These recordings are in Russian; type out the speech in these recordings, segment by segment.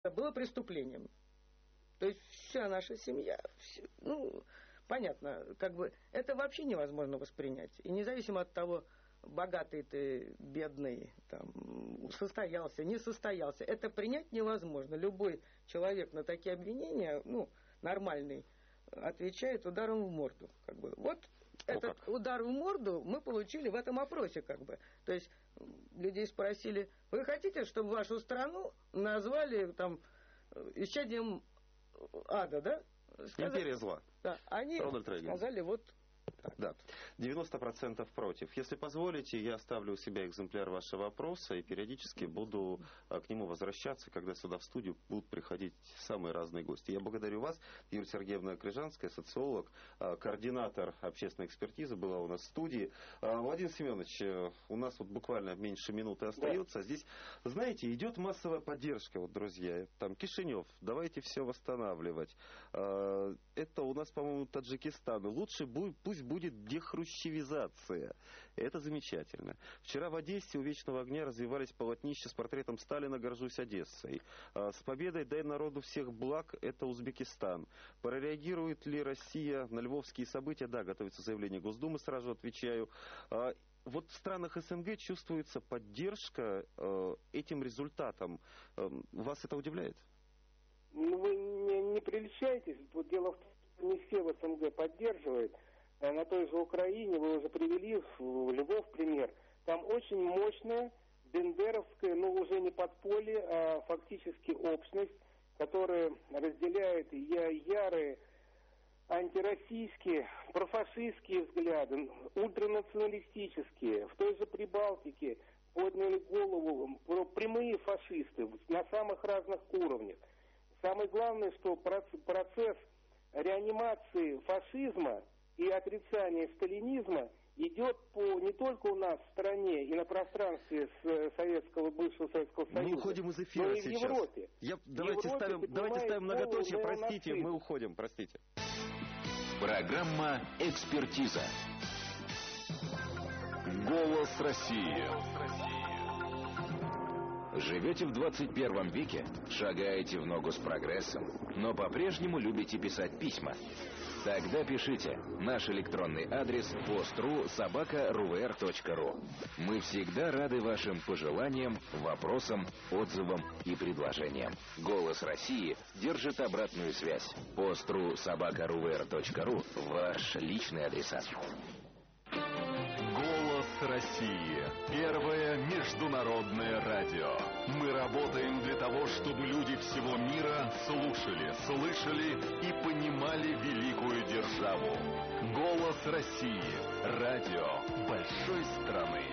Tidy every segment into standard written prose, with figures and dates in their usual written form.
было преступлением. То есть вся наша семья, понятно, это вообще невозможно воспринять. И независимо от того, богатый ты, бедный, состоялся, не состоялся, это принять невозможно. Любой человек на такие обвинения, нормальный, отвечает ударом в морду. Вот этот удар в морду мы получили в этом опросе. То есть людей спросили: вы хотите, чтобы вашу страну назвали исчадием ада, да? Империя зла. Да, они сказали вот так. Да, 90% против. Если позволите, я оставлю у себя экземпляр вашего вопроса и периодически буду к нему возвращаться, когда сюда в студию будут приходить самые разные гости. Я благодарю вас, Юлия Сергеевна Крижанская, социолог, координатор общественной экспертизы, была у нас в студии. Владимир Семенович, у нас буквально меньше минуты остается. Здесь, знаете, идет массовая поддержка, друзья. Кишинев, давайте все восстанавливать. Это у нас, по-моему, Таджикистан. Лучше пусть будет дехрущевизация. Это замечательно. Вчера в Одессе у Вечного огня развивались полотнища с портретом Сталина «Горжусь Одессой». С победой «Дай народу всех благ» — это Узбекистан. Прореагирует ли Россия на львовские события? Да, готовится заявление Госдумы, сразу отвечаю. Вот в странах СНГ чувствуется поддержка этим результатам. Вас это удивляет? Вы не прельщайтесь. Дело в том, что не все в СНГ поддерживают. На той же Украине, вы уже привели в Львов пример, там очень мощная бендеровская, уже не подполье, а фактически общность, которая разделяет ярые антироссийские, профашистские взгляды, ультранационалистические. В той же Прибалтике подняли голову прямые фашисты на самых разных уровнях. Самое главное, что процесс реанимации фашизма и отрицание сталинизма идет не только у нас в стране и на пространстве бывшего Советского Союза, мы уходим из эфира но и в сейчас. Европе. Давайте ставим многоточие, простите, мы уходим, простите. Программа «Экспертиза». Голос России. Живете в 21 веке, шагаете в ногу с прогрессом, но по-прежнему любите писать письма? Тогда пишите. Наш электронный адрес post.ru@ruver.ru. Мы всегда рады вашим пожеланиям, вопросам, отзывам и предложениям. «Голос России» держит обратную связь. post.ru@ruver.ru — ваш личный адресат. Голос России. Первое международное радио. Мы работаем для того, чтобы люди всего мира слушали, слышали и понимали великую державу. Голос России. Радио большой страны.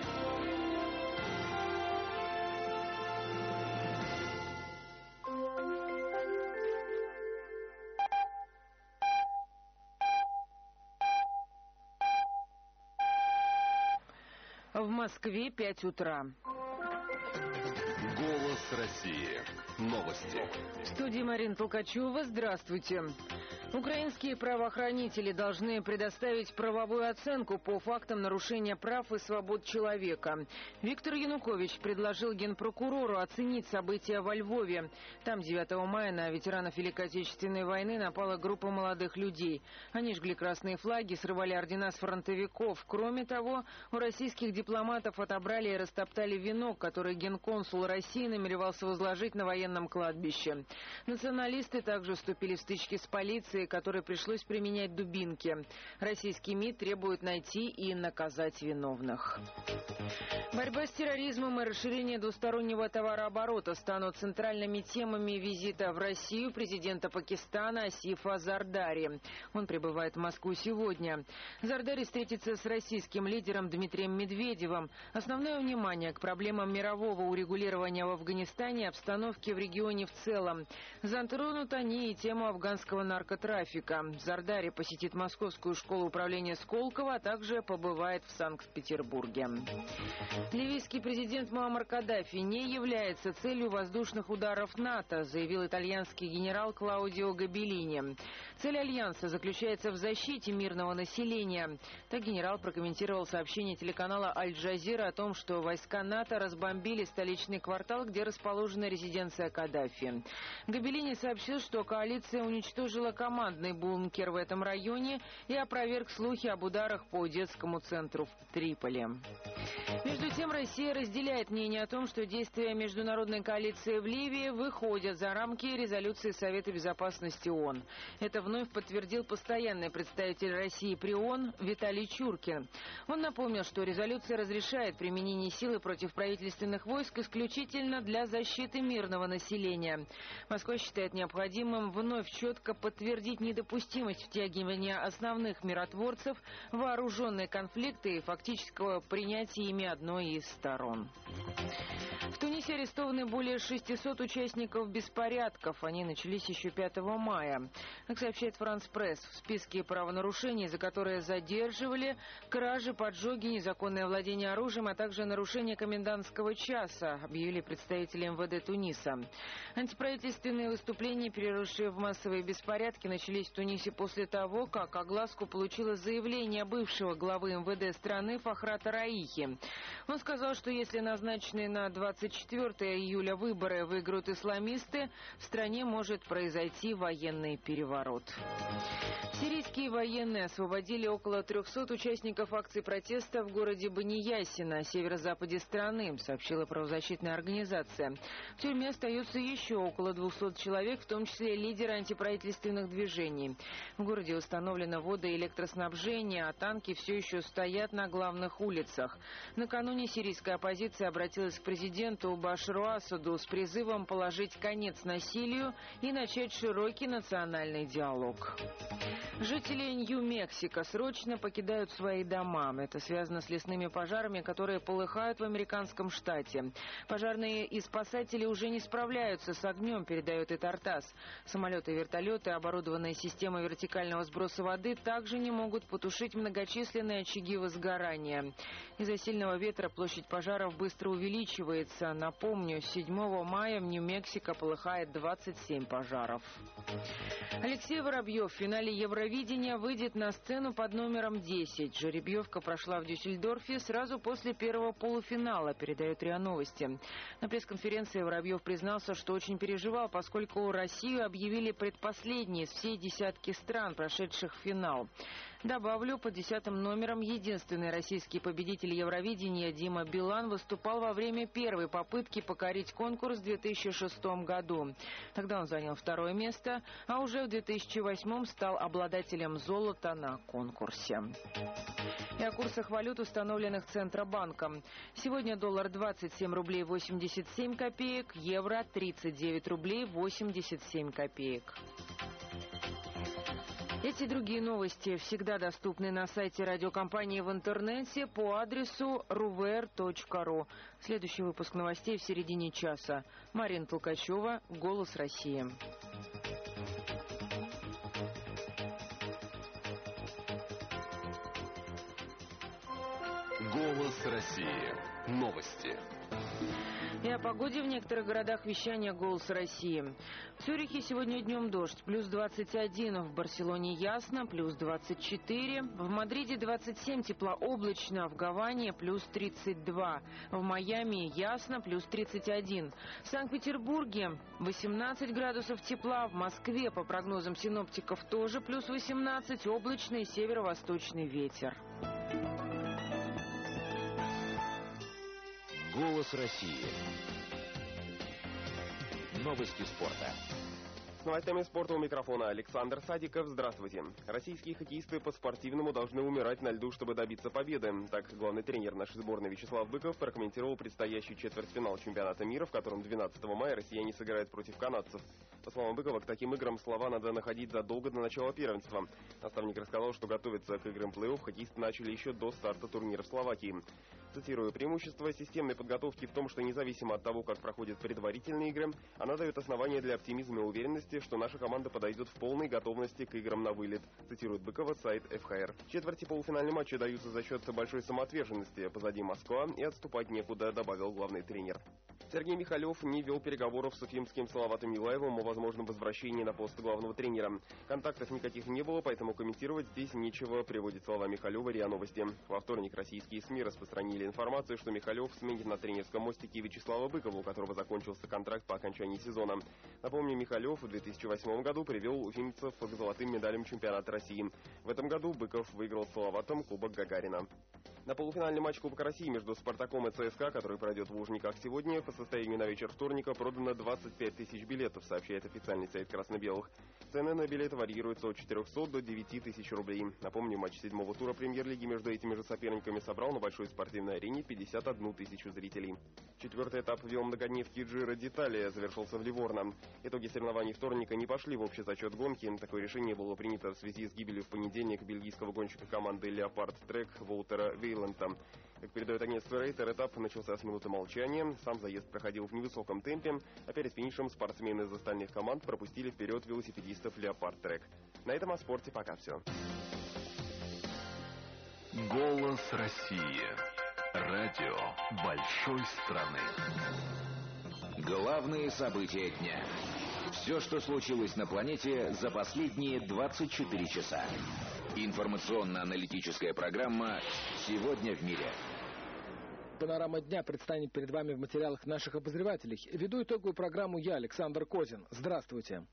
В Москве 5 утра. Голос России. Новости. В студии Марина Толкачева. Здравствуйте. Украинские правоохранители должны предоставить правовую оценку по фактам нарушения прав и свобод человека. Виктор Янукович предложил генпрокурору оценить события во Львове. Там 9 мая на ветеранов Великой Отечественной войны напала группа молодых людей. Они жгли красные флаги, срывали ордена с фронтовиков. Кроме того, у российских дипломатов отобрали и растоптали венок, который генконсул России намеревался возложить на военном кладбище. Националисты также вступили в стычки с полицией, которой пришлось применять дубинки. Российский МИД требует найти и наказать виновных. Борьба с терроризмом и расширение двустороннего товарооборота станут центральными темами визита в Россию президента Пакистана Асифа Зардари. Он прибывает в Москву сегодня. Зардари встретится с российским лидером Дмитрием Медведевым. Основное внимание к проблемам мирового урегулирования в Афганистане и обстановке в регионе в целом. Затронут они и тему афганского наркоторговли. наркотрафика. Зардари посетит Московскую школу управления Сколково, а также побывает в Санкт-Петербурге. Ливийский президент Муаммар Каддафи не является целью воздушных ударов НАТО, заявил итальянский генерал Клаудио Габеллини. Цель альянса заключается в защите мирного населения. Так генерал прокомментировал сообщение телеканала «Аль-Джазира» о том, что войска НАТО разбомбили столичный квартал, где расположена резиденция Каддафи. Габеллини сообщил, что коалиция уничтожила командный бункер в этом районе и опроверг слухи об ударах по детскому центру в Триполи. Между тем, Россия разделяет мнение о том, что действия международной коалиции в Ливии выходят за рамки резолюции Совета Безопасности ООН. Это вновь подтвердил постоянный представитель России при ООН Виталий Чуркин. Он напомнил, что резолюция разрешает применение силы против правительственных войск исключительно для защиты мирного населения. Москва считает необходимым вновь четко подтвердить недопустимость втягивания основных миротворцев в вооруженные конфликты и фактического принятия ими одной из сторон. В Тунисе арестованы более 600 участников беспорядков. Они начались еще 5 мая. Как сообщает Франс Пресс, в списке правонарушений, за которые задерживали кражи, поджоги, незаконное владение оружием, а также нарушение комендантского часа, объявили представители МВД Туниса. Антиправительственные выступления, переросшие в массовые беспорядки, начались в Тунисе после того, как огласку получило заявление бывшего главы МВД страны Фахрата Раихи. Он сказал, что если назначенные на 24 июля выборы выиграют исламисты, в стране может произойти военный переворот. Сирийские военные освободили около 300 участников акций протеста в городе Банияси на северо-западе страны, сообщила правозащитная организация. В тюрьме остаются еще около 200 человек, в том числе лидеры антиправительственных движений. В городе установлено водо- и электроснабжение, а танки все еще стоят на главных улицах. Накануне сирийская оппозиция обратилась к президенту Башару Асаду с призывом положить конец насилию и начать широкий национальный диалог. Жители Нью-Мексико срочно покидают свои дома. Это связано с лесными пожарами, которые полыхают в американском штате. Пожарные и спасатели уже не справляются с огнем, передает и Тартас. Самолеты и вертолеты, оборудованные системой вертикального сброса воды, также не могут потушить многочисленные очаги возгорания. Из-за сильного ветра площадь пожаров быстро увеличивается. Напомню, с 7 мая в Нью-Мексико полыхает 27 пожаров. Алексей Воробьев в финале Евровидения выйдет на сцену под номером 10. Жеребьевка прошла в Дюссельдорфе сразу после первого полуфинала, передает РИА Новости. На пресс-конференции Воробьев признался, что очень переживал, поскольку Россию объявили предпоследней из всей десятки стран, прошедших в финал. Добавлю, под 10-м номером единственный российский победитель Евровидения Дима Билан выступал во время первой попытки покорить конкурс в 2006 году. Тогда он занял 2-е место, а уже в 2008 стал обладателем золота на конкурсе. И о курсах валют, установленных Центробанком. Сегодня доллар 27 рублей 87 копеек, евро 39 рублей 87 копеек. Эти и другие новости всегда доступны на сайте радиокомпании в интернете по адресу ruver.ru. Следующий выпуск новостей в середине часа. Марина Толкачева, «Голос России». «Голос России». Новости. И о погоде в некоторых городах вещания «Голос России». В Цюрихе сегодня днем дождь, плюс 21, в Барселоне ясно, плюс 24, в Мадриде 27, теплооблачно, в Гаване плюс 32, в Майами ясно, плюс 31, в Санкт-Петербурге 18 градусов тепла, в Москве, по прогнозам синоптиков, тоже плюс 18, облачный северо-восточный ветер. «Голос России». Новости спорта. С новостями спорта у микрофона Александр Садиков. Здравствуйте. Российские хоккеисты по-спортивному должны умирать на льду, чтобы добиться победы. Так главный тренер нашей сборной Вячеслав Быков прокомментировал предстоящий четвертьфинал чемпионата мира, в котором 12 мая россияне сыграют против канадцев. По словам Быкова, к таким играм слова надо находить задолго до начала первенства. Наставник рассказал, что готовиться к играм плей-офф хоккеисты начали еще до старта турнира в Словакии. Цитирую, преимущество системной подготовки в том, что независимо от того, как проходят предварительные игры, она дает основания для оптимизма и уверенности, что наша команда подойдет в полной готовности к играм на вылет, цитирует Быкова сайт ФХР. Четверти полуфинальные матчи даются за счет большой самоотверженности. Позади Москва и отступать некуда, добавил главный тренер. Сергей Михалев не вел переговоров с уфимским Салаватом Юлаевым о возможном возвращении на пост главного тренера. Контактов никаких не было, поэтому комментировать здесь нечего, приводит слова Михалева РИА Новости. Во вторник российские СМИ распространили информацию, что Михалев сменит на тренерском мостике Вячеслава Быкова, у которого закончился контракт по окончании сезона. Напомню, Михалев в 2008 году привел уфимцев к золотым медалям чемпионата России. В этом году Быков выиграл с Салаватом Кубок Гагарина. На полуфинальный матч Кубка России между «Спартаком» и ЦСКА, который пройдет в Лужниках сегодня, по состоянию на вечер вторника продано 25 тысяч билетов, сообщает официальный сайт красно-белых. Цены на билеты варьируются от 400 до 9 тысяч рублей. Напомню, матч седьмого тура премьер-лиги между этими же соперниками собрал на большой спортивной арене 51 тысячу зрителей. Четвертый этап веломногодневки Джиро d'Italia завершился в Ливорно. Итоги соревнований вторника не пошли в общий зачет гонки. Такое решение было принято в связи с гибелью в понедельник бельгийского гонщика команды «Леопард Трек» Волтера Вейлента. Как передает агентство Рейтер, этап начался с минуты молчания. Сам заезд проходил в невысоком темпе, а перед финишем спортсмены из остальных команд пропустили вперед велосипедистов «Леопард Трек». На этом о спорте пока все. Голос России. Радио большой страны. Главные события дня. Все, что случилось на планете за последние 24 часа. Информационно-аналитическая программа «Сегодня в мире». Панорама дня предстанет перед вами в материалах наших обозревателей. Веду итоговую программу я, Александр Козин. Здравствуйте.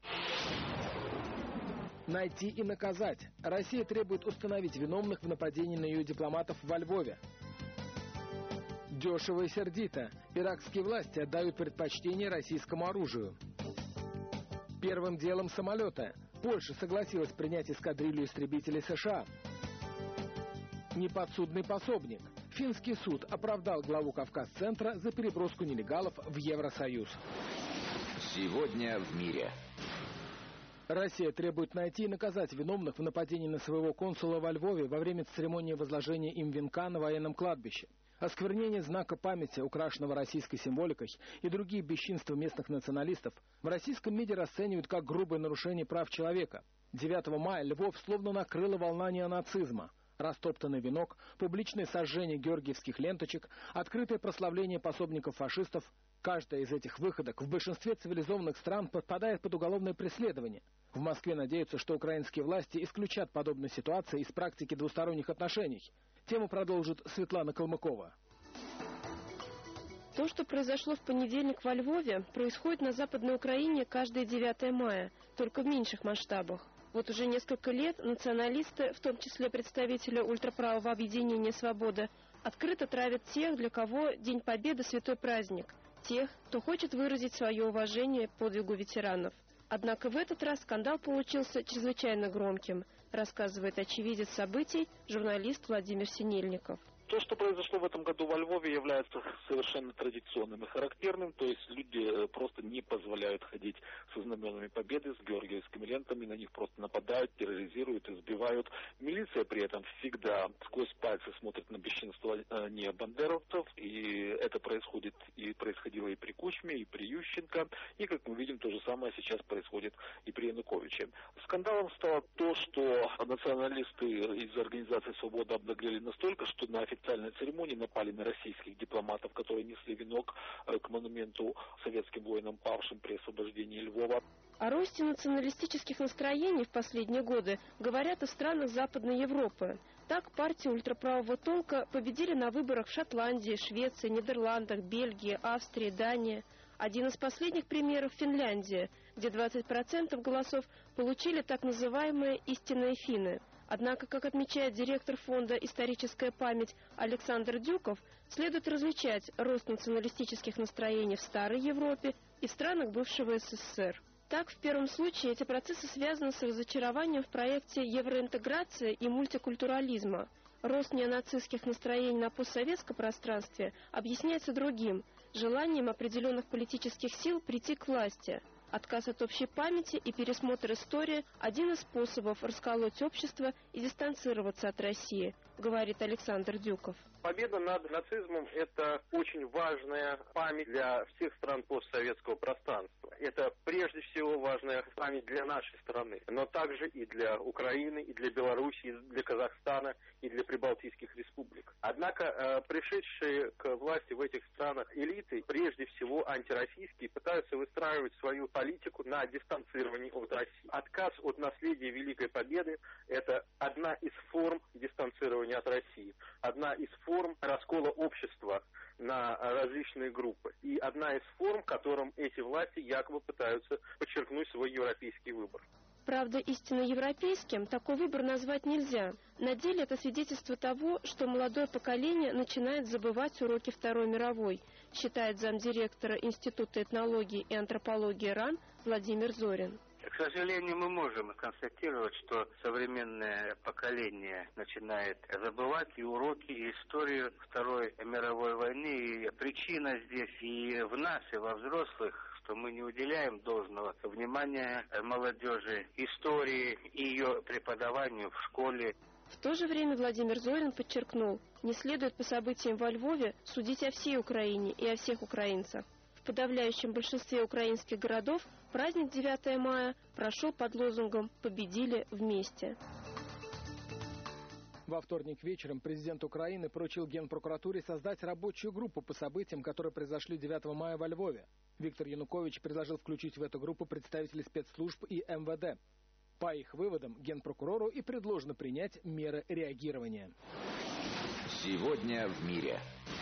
Найти и наказать. Россия требует установить виновных в нападении на ее дипломатов во Львове. Дешево и сердито. Иракские власти отдают предпочтение российскому оружию. Первым делом самолета. Польша согласилась принять эскадрилью истребителей США. Неподсудный пособник. Финский суд оправдал главу Кавказ-центра за переброску нелегалов в Евросоюз. Сегодня в мире. Россия требует найти и наказать виновных в нападении на своего консула во Львове во время церемонии возложения им венка на военном кладбище. Осквернение знака памяти, украшенного российской символикой, и другие бесчинства местных националистов в российском МИДе расценивают как грубое нарушение прав человека. 9 мая Львов словно накрыла волна неонацизма. Растоптанный венок, публичное сожжение георгиевских ленточек, открытое прославление пособников фашистов. Каждая из этих выходок в большинстве цивилизованных стран подпадает под уголовное преследование. В Москве надеются, что украинские власти исключат подобные ситуации из практики двусторонних отношений. Тему продолжит Светлана Калмыкова. То, что произошло в понедельник во Львове, происходит на Западной Украине каждое 9 мая, только в меньших масштабах. Вот уже несколько лет националисты, в том числе представители ультраправого объединения «Свобода», открыто травят тех, для кого День Победы – святой праздник, тех, кто хочет выразить свое уважение подвигу ветеранов. Однако в этот раз скандал получился чрезвычайно громким, рассказывает очевидец событий журналист Владимир Синельников. То, что произошло в этом году во Львове, является совершенно традиционным и характерным. То есть люди просто не позволяют ходить со знаменами Победы, с георгиевскими лентами, на них просто нападают, терроризируют, избивают. Милиция при этом всегда сквозь пальцы смотрит на бесчинство не бандеровцев. И это происходит и происходило и при Кучме, и при Ющенко. И, как мы видим, то же самое сейчас происходит и при Януковиче. Скандалом стало то, что националисты из организации «Свобода» обнаглели настолько, что на официальной церемонии напали на российских дипломатов, которые несли венок к монументу советским воинам, павшим при освобождении Львова. О росте националистических настроений в последние годы говорят и в странах Западной Европы. Так, партии ультраправого толка победили на выборах в Шотландии, Швеции, Нидерландах, Бельгии, Австрии, Дании. Один из последних примеров – Финляндия, где 20% голосов получили так называемые «истинные финны». Однако, как отмечает директор фонда «Историческая память» Александр Дюков, следует различать рост националистических настроений в Старой Европе и в странах бывшего СССР. Так, в первом случае эти процессы связаны с разочарованием в проекте евроинтеграции и мультикультурализма. Рост неонацистских настроений на постсоветском пространстве объясняется другим – желанием определенных политических сил прийти к власти. Отказ от общей памяти и пересмотр истории – один из способов расколоть общество и дистанцироваться от России, говорит Александр Дюков. Победа над нацизмом – это очень важная память для всех стран постсоветского пространства. Это прежде всего важная память для нашей страны, но также и для Украины, и для Беларуси, и для Казахстана, и для прибалтийских республик. Однако пришедшие к власти в этих странах элиты, прежде всего антироссийские, пытаются выстраивать свою политику на дистанцировании от России. Отказ от наследия Великой Победы – это одна из форм дистанцирования от России, одна из форм раскола общества на различные группы. И одна из форм, которым эти власти якобы пытаются подчеркнуть свой европейский выбор. Правда, истинно европейским такой выбор назвать нельзя. На деле это свидетельство того, что молодое поколение начинает забывать уроки Второй мировой, считает замдиректора Института этнологии и антропологии РАН Владимир Зорин. К сожалению, мы можем констатировать, что современное поколение начинает забывать и уроки, и историю Второй мировой войны. И причина здесь и в нас, и во взрослых, что мы не уделяем должного внимания молодежи, истории и ее преподаванию в школе. В то же время Владимир Зорин подчеркнул, не следует по событиям во Львове судить о всей Украине и о всех украинцах. В подавляющем большинстве украинских городов праздник 9 мая прошел под лозунгом «Победили вместе». Во вторник вечером президент Украины поручил Генпрокуратуре создать рабочую группу по событиям, которые произошли 9 мая во Львове. Виктор Янукович предложил включить в эту группу представителей спецслужб и МВД. По их выводам, Генпрокурору и предложено принять меры реагирования. Сегодня в мире.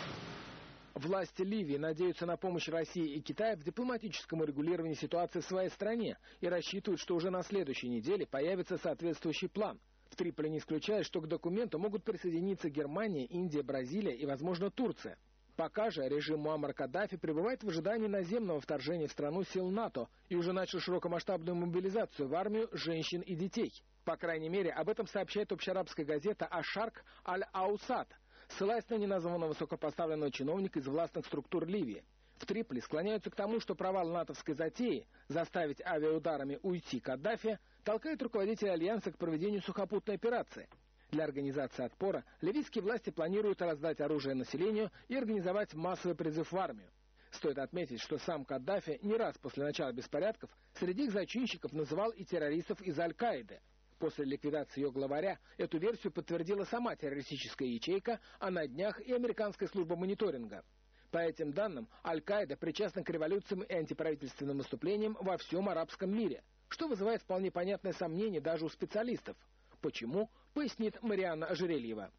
Власти Ливии надеются на помощь России и Китая в дипломатическом урегулировании ситуации в своей стране и рассчитывают, что уже на следующей неделе появится соответствующий план. В Триполи не исключают, что к документу могут присоединиться Германия, Индия, Бразилия и, возможно, Турция. Пока же режим Муаммар Каддафи пребывает в ожидании наземного вторжения в страну сил НАТО и уже начал широкомасштабную мобилизацию в армию женщин и детей. По крайней мере, об этом сообщает общеарабская газета «Аш-Шарк Аль-Аусат», ссылаясь на неназванного высокопоставленного чиновника из властных структур Ливии. В Триполи склоняются к тому, что провал натовской затеи заставить авиаударами уйти Каддафи толкает руководителя Альянса к проведению сухопутной операции. Для организации отпора ливийские власти планируют раздать оружие населению и организовать массовый призыв в армию. Стоит отметить, что сам Каддафи не раз после начала беспорядков среди их зачинщиков называл и террористов из Аль-Каиды. После ликвидации ее главаря эту версию подтвердила сама террористическая ячейка, а на днях и американская служба мониторинга. По этим данным, Аль-Каида причастна к революциям и антиправительственным выступлениям во всем арабском мире, что вызывает вполне понятное сомнение даже у специалистов. Почему, пояснит Марианна Ожерельева.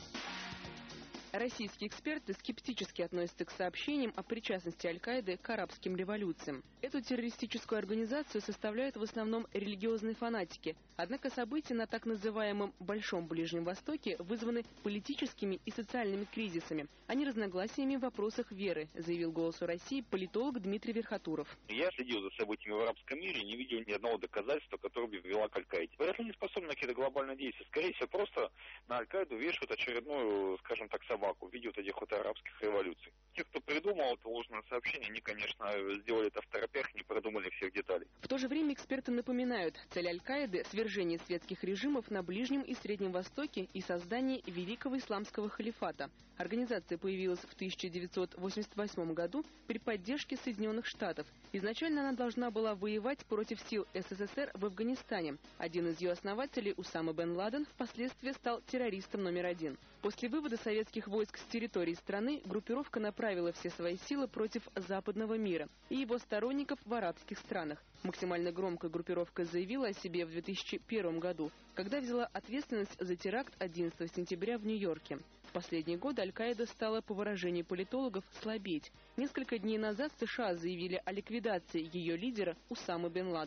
Российские эксперты скептически относятся к сообщениям о причастности Аль-Каиды к арабским революциям. Эту террористическую организацию составляют в основном религиозные фанатики. Однако события на так называемом Большом Ближнем Востоке вызваны политическими и социальными кризисами, а не разногласиями в вопросах веры, заявил «Голосу России» политолог Дмитрий Верхотуров. Я следил за событиями в арабском мире и не видел ни одного доказательства, которое бы вела к Аль-Каиде. Вряд ли не способны на какие-то глобальные действия. Скорее всего, просто на Аль-Каиду вешают очередную, скажем так, собаку в виде вот этих вот арабских революций. Те, кто придумал это ложное сообщение, они, конечно, сделали это в торопях, не продумали всех деталей. В то же время эксперты напоминают, цель Аль-Каиды – свержение светских режимов на Ближнем и Среднем Востоке и создание Великого Исламского халифата. Организация появилась в 1988 году при поддержке Соединенных Штатов. Изначально она должна была воевать против сил СССР в Афганистане. Один из ее основателей, Усама бен Ладен, впоследствии стал террористом номер один. После вывода советских войск с территории страны группировка направила все свои силы против западного мира и его сторонников в арабских странах. Максимально громко группировка заявила о себе в 2001 году, когда взяла ответственность за теракт 11 сентября в Нью-Йорке. В последние годы Аль-Каида стала, по выражению политологов, слабеть. Несколько дней назад США заявили о ликвидации ее лидера Усамы бен Ладена.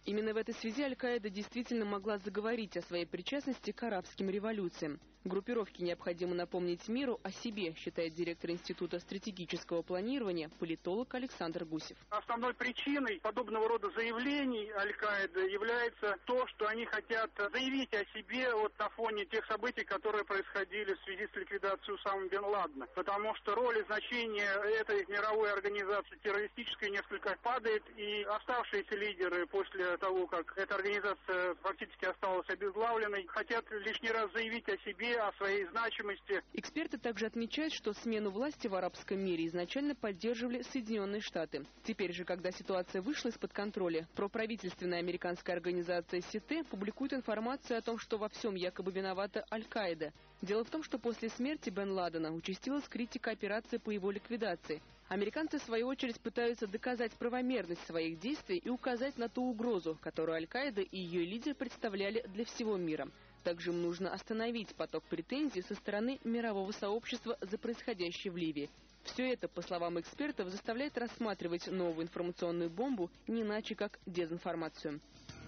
Именно в этой связи Аль-Каида действительно могла заговорить о своей причастности к арабским революциям. Группировке необходимо напомнить миру о себе, считает директор Института стратегического планирования, политолог Александр Гусев. Основной причиной подобного рода заявлений Аль-Каиды является то, что они хотят заявить о себе вот на фоне тех событий, которые происходили в связи с ликвидацией Усамы бен Ладена. Потому что роль и значение этой мировой организации террористической несколько падает, и оставшиеся лидеры после того, как эта организация фактически осталась обезглавленной, хотят лишний раз заявить о себе, о своей значимости. Эксперты также отмечают, что смену власти в арабском мире изначально поддерживали Соединенные Штаты. Теперь же, когда ситуация вышла из-под контроля, проправительственная американская организация СИТЕ публикует информацию о том, что во всем якобы виновата Аль-Каида. Дело в том, что после смерти бен Ладена участилась критика операции по его ликвидации. Американцы, в свою очередь, пытаются доказать правомерность своих действий и указать на ту угрозу, которую Аль-Каида и ее лидер представляли для всего мира. Также им нужно остановить поток претензий со стороны мирового сообщества за происходящее в Ливии. Все это, по словам экспертов, заставляет рассматривать новую информационную бомбу не иначе, как дезинформацию.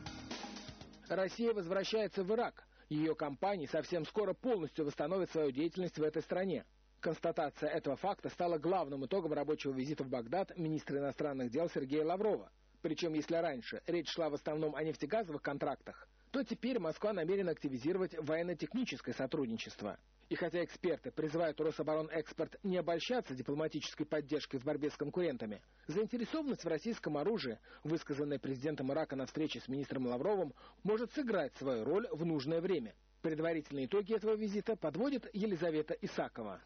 Россия возвращается в Ирак. Ее компании совсем скоро полностью восстановят свою деятельность в этой стране. Констатация этого факта стала главным итогом рабочего визита в Багдад министра иностранных дел Сергея Лаврова. Причем, если раньше речь шла в основном о нефтегазовых контрактах, то теперь Москва намерена активизировать военно-техническое сотрудничество. И хотя эксперты призывают Рособоронэкспорт не обольщаться дипломатической поддержкой в борьбе с конкурентами, заинтересованность в российском оружии, высказанная президентом Ирака на встрече с министром Лавровым, может сыграть свою роль в нужное время. Предварительные итоги этого визита подводит Елизавета Исакова.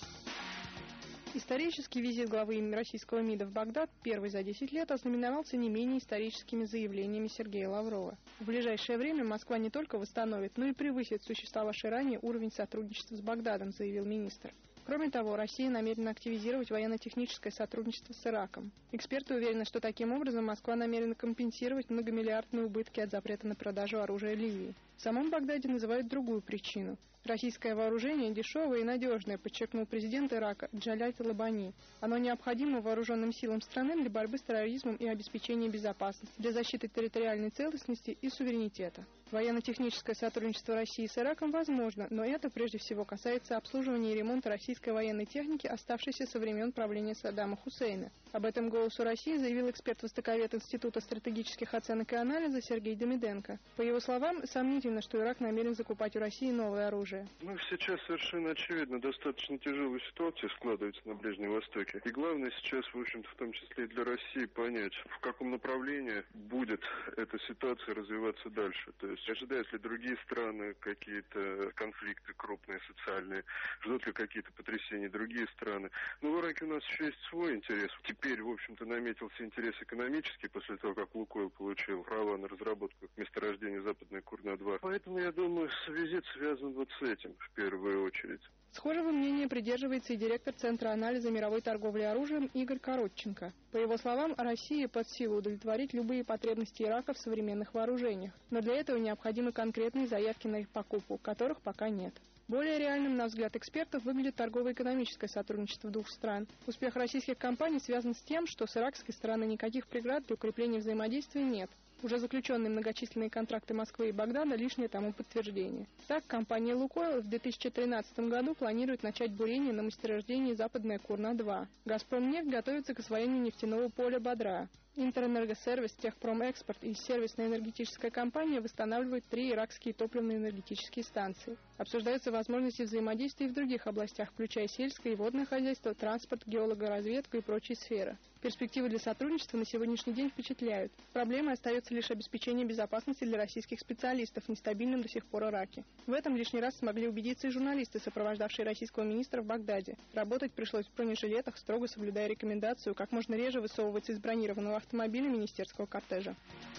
Исторический визит главы российского МИДа в Багдад, первый за 10 лет, ознаменовался не менее историческими заявлениями Сергея Лаврова. В ближайшее время Москва не только восстановит, но и превысит существовавший ранее уровень сотрудничества с Багдадом, заявил министр. Кроме того, Россия намерена активизировать военно-техническое сотрудничество с Ираком. Эксперты уверены, что таким образом Москва намерена компенсировать многомиллиардные убытки от запрета на продажу оружия Ливии. В самом Багдаде называют другую причину. Российское вооружение дешевое и надежное, подчеркнул президент Ирака Джаляль Талабани. Оно необходимо вооруженным силам страны для борьбы с терроризмом и обеспечения безопасности, для защиты территориальной целостности и суверенитета. Военно-техническое сотрудничество России с Ираком возможно, но это прежде всего касается обслуживания и ремонта российской военной техники, оставшейся со времен правления Саддама Хусейна. Об этом «Голосу России» заявил эксперт-востоковед Института стратегических оценок и анализа Сергей Демиденко. По его словам, сомнительно, что Ирак намерен закупать у России новое оружие. Сейчас совершенно очевидно, достаточно тяжелая ситуация складывается на Ближнем Востоке. И главное сейчас, в общем-то, в том числе и для России, понять, в каком направлении будет эта ситуация развиваться дальше. То есть ожидают ли другие страны какие-то конфликты крупные, социальные, ждут ли какие-то потрясения другие страны. Но в Ираке у нас еще есть свой интерес. Теперь, в общем-то, наметился интерес экономический после того, как Лукойл получил права на разработку месторождения Западная Курна-2. Поэтому, я думаю, визит связан вот с этим в первую очередь. Схожего мнения придерживается и директор Центра анализа мировой торговли оружием Игорь Коротченко. По его словам, России под силу удовлетворить любые потребности Ирака в современных вооружениях, но для этого необходимы конкретные заявки на их покупку, которых пока нет. Более реальным, на взгляд экспертов, выглядит торгово-экономическое сотрудничество двух стран. Успех российских компаний связан с тем, что с иракской стороны никаких преград для укрепления взаимодействия нет. Уже заключенные многочисленные контракты Москвы и Багдада – лишнее тому подтверждение. Так, компания «Лукойл» в 2013 году планирует начать бурение на месторождении Западная Курна-2. «Газпромнефть» готовится к освоению нефтяного поля Бодра. Интерэнергосервис, Техпромэкспорт и сервисная энергетическая компания восстанавливают 3 иракские топливно-энергетические станции. Обсуждаются возможности взаимодействия и в других областях, включая сельское и водное хозяйство, транспорт, геологоразведку и прочие сферы. Перспективы для сотрудничества на сегодняшний день впечатляют. Проблемой остается лишь обеспечение безопасности для российских специалистов в нестабильном до сих пор Ираке. В этом лишний раз смогли убедиться и журналисты, сопровождавшие российского министра в Багдаде. Работать пришлось в бронежилетах, строго соблюдая рекомендацию как можно реже высовываться из бронированного автомобиля министерского кортежа.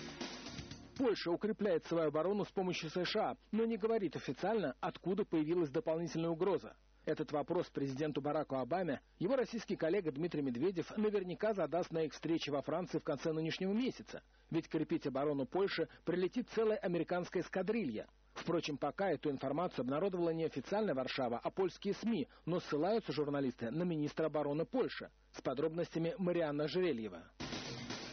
Польша укрепляет свою оборону с помощью США, но не говорит официально, откуда появилась дополнительная угроза. Этот вопрос президенту Бараку Обаме его российский коллега Дмитрий Медведев наверняка задаст на их встрече во Франции в конце нынешнего месяца. Ведь крепить оборону Польши прилетит целая американская эскадрилья. Впрочем, пока эту информацию обнародовала не официальная Варшава, а польские СМИ, но ссылаются журналисты на министра обороны Польши. С подробностями Марианна Жерельева.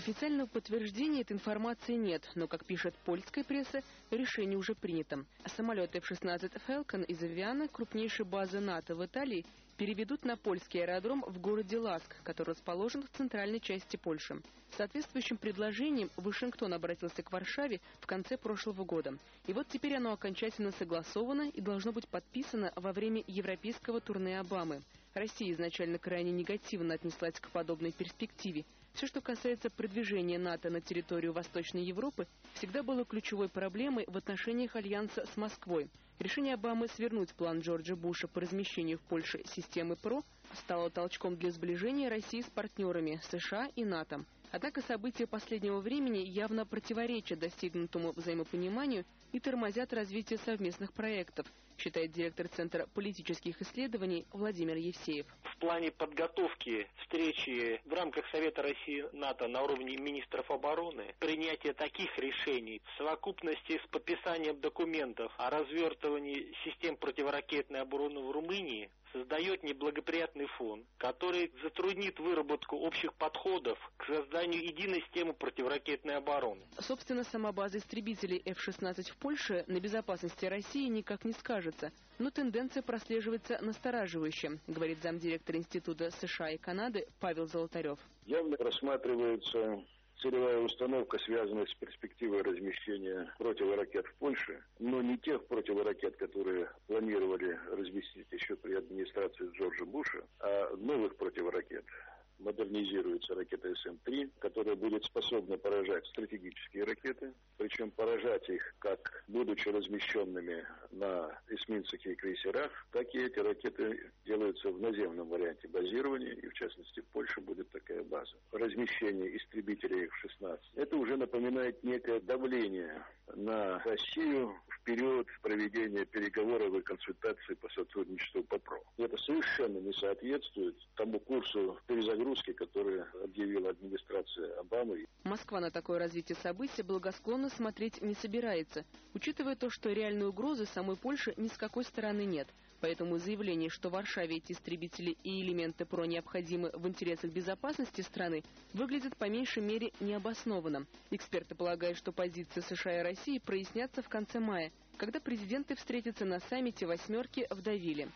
Официального подтверждения этой информации нет, но, как пишет польская пресса, решение уже принято. Самолет F-16 Falcon из Авиана, крупнейшей базы НАТО в Италии, переведут на польский аэродром в городе Ласк, который расположен в центральной части Польши. С соответствующим предложением Вашингтон обратился к Варшаве в конце прошлого года. И вот теперь оно окончательно согласовано и должно быть подписано во время европейского турне Обамы. Россия изначально крайне негативно отнеслась к подобной перспективе. Все, что касается продвижения НАТО на территорию Восточной Европы, всегда было ключевой проблемой в отношениях альянса с Москвой. Решение Обамы свернуть план Джорджа Буша по размещению в Польше системы ПРО стало толчком для сближения России с партнерами США и НАТО. Однако события последнего времени явно противоречат достигнутому взаимопониманию и тормозят развитие совместных проектов, считает директор Центра политических исследований Владимир Евсеев. В плане подготовки встречи в рамках Совета России-НАТО на уровне министров обороны, принятие таких решений в совокупности с подписанием документов о развертывании систем противоракетной обороны в Румынии создает неблагоприятный фон, который затруднит выработку общих подходов к созданию единой системы противоракетной обороны. Собственно, сама база истребителей F-16 в Польше на безопасности России никак не скажется, но тенденция прослеживается настораживающе, говорит замдиректора Института США и Канады Павел Золотарев. Явно рассматривается целевая установка, связанная с перспективой размещения противоракет в Польше, но не тех противоракет, которые планировали разместить еще при администрации Джорджа Буша, а новых противоракет. Модернизируется ракета СМ-3, которая будет способна поражать стратегические ракеты, причем поражать их как будучи размещенными на эсминцах и крейсерах, так и эти ракеты делаются в наземном варианте базирования, и в частности в Польше будет такая база. Размещение истребителей F-16. Это уже напоминает некое давление на Россию в период проведения переговоров и консультаций по сотрудничеству по ПРО. Это совершенно не соответствует тому курсу перезагрузки, который объявила администрация Обамы. Москва на такое развитие событий благосклонно смотреть не собирается, учитывая то, что реальной угрозы самой Польше ни с какой стороны нет. Поэтому заявление, что в Варшаве эти истребители и элементы ПРО необходимы в интересах безопасности страны, выглядит по меньшей мере необоснованным. Эксперты полагают, что позиции США и России прояснятся в конце мая, когда президенты встретятся на саммите «восьмерки» в Девиле.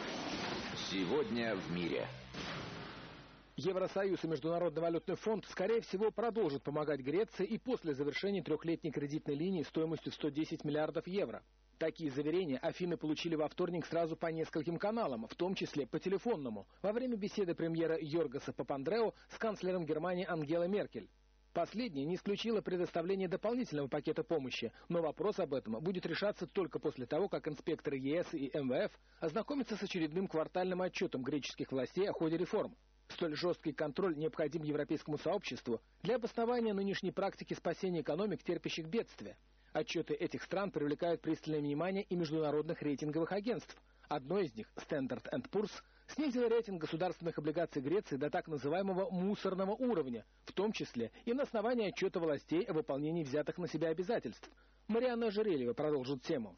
Сегодня в мире. Евросоюз и Международный валютный фонд, скорее всего, продолжат помогать Греции и после завершения трехлетней кредитной линии стоимостью в 110 миллиардов евро. Такие заверения Афины получили во вторник сразу по нескольким каналам, в том числе по телефонному, во время беседы премьера Йоргоса Папандреу с канцлером Германии Ангелой Меркель. Последняя не исключила предоставление дополнительного пакета помощи, но вопрос об этом будет решаться только после того, как инспекторы ЕС и МВФ ознакомятся с очередным квартальным отчетом греческих властей о ходе реформ. Столь жесткий контроль необходим европейскому сообществу для обоснования нынешней практики спасения экономик, терпящих бедствия. Отчеты этих стран привлекают пристальное внимание и международных рейтинговых агентств. Одно из них, Standard & Poor's, снизило рейтинг государственных облигаций Греции до так называемого мусорного уровня, в том числе и на основании отчета властей о выполнении взятых на себя обязательств. Марианна Ожерельева продолжит тему.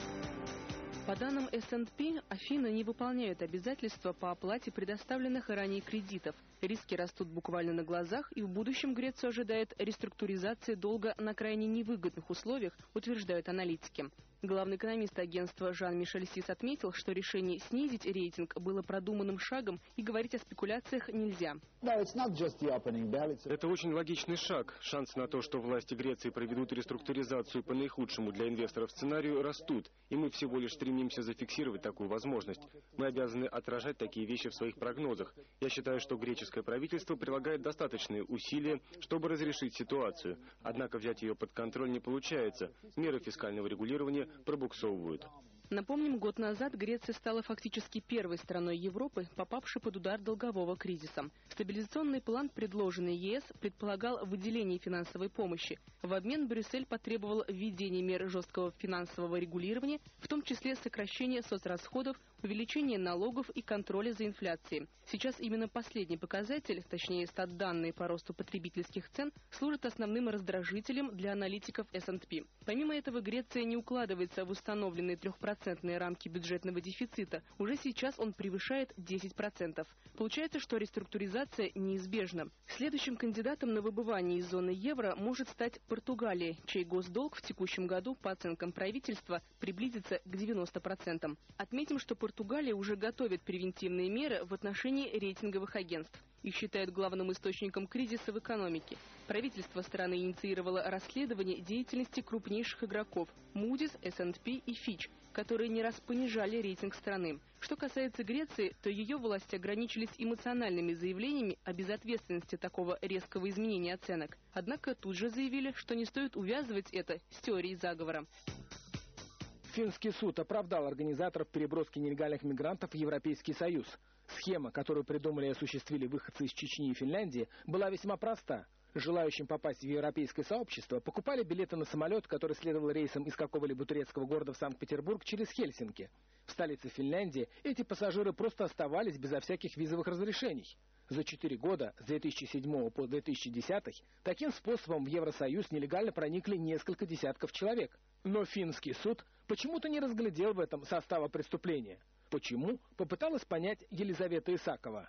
По данным S&P, Афины не выполняют обязательства по оплате предоставленных ранее кредитов. Риски растут буквально на глазах, и в будущем Грецию ожидает реструктуризация долга на крайне невыгодных условиях, утверждают аналитики. Главный экономист агентства Жан-Мишель Сис отметил, что решение снизить рейтинг было продуманным шагом, и говорить о спекуляциях нельзя. Это очень логичный шаг. Шансы на то, что власти Греции проведут реструктуризацию по наихудшему для инвесторов сценарию, растут, и мы всего лишь стремимся зафиксировать такую возможность. Мы обязаны отражать такие вещи в своих прогнозах. Я считаю, что греческое правительство прилагает достаточные усилия, чтобы разрешить ситуацию. Однако взять ее под контроль не получается. Меры фискального регулирования пробуксовывают. Напомним, год назад Греция стала фактически первой страной Европы, попавшей под удар долгового кризиса. Стабилизационный план, предложенный ЕС, предполагал выделение финансовой помощи. В обмен Брюссель потребовал введения мер жесткого финансового регулирования, в том числе сокращения соцрасходов, увеличения налогов и контроля за инфляцией. Сейчас именно последний показатель, точнее статданные по росту потребительских цен, служит основным раздражителем для аналитиков S&P. Помимо этого, Греция не укладывается в установленный 3% процентные рамки бюджетного дефицита, уже сейчас он превышает 10%. Получается, что реструктуризация неизбежна. Следующим кандидатом на выбывание из зоны евро может стать Португалия, чей госдолг в текущем году, по оценкам правительства, приблизится к 90%. Отметим, что Португалия уже готовит превентивные меры в отношении рейтинговых агентств. Их считают главным источником кризиса в экономике. Правительство страны инициировало расследование деятельности крупнейших игроков – Moody's, S&P и Fitch, которые не раз понижали рейтинг страны. Что касается Греции, то ее власти ограничились эмоциональными заявлениями о безответственности такого резкого изменения оценок. Однако тут же заявили, что не стоит увязывать это с теорией заговора. Финский суд оправдал организаторов переброски нелегальных мигрантов в Европейский Союз. Схема, которую придумали и осуществили выходцы из Чечни и Финляндии, была весьма проста. Желающим попасть в европейское сообщество покупали билеты на самолет, который следовал рейсом из какого-либо турецкого города в Санкт-Петербург через Хельсинки. В столице Финляндии эти пассажиры просто оставались безо всяких визовых разрешений. За 4 года, с 2007 по 2010, таким способом в Евросоюз нелегально проникли несколько десятков человек. Но финский суд почему-то не разглядел в этом состава преступления. Почему, попыталась понять Елизавета Исакова.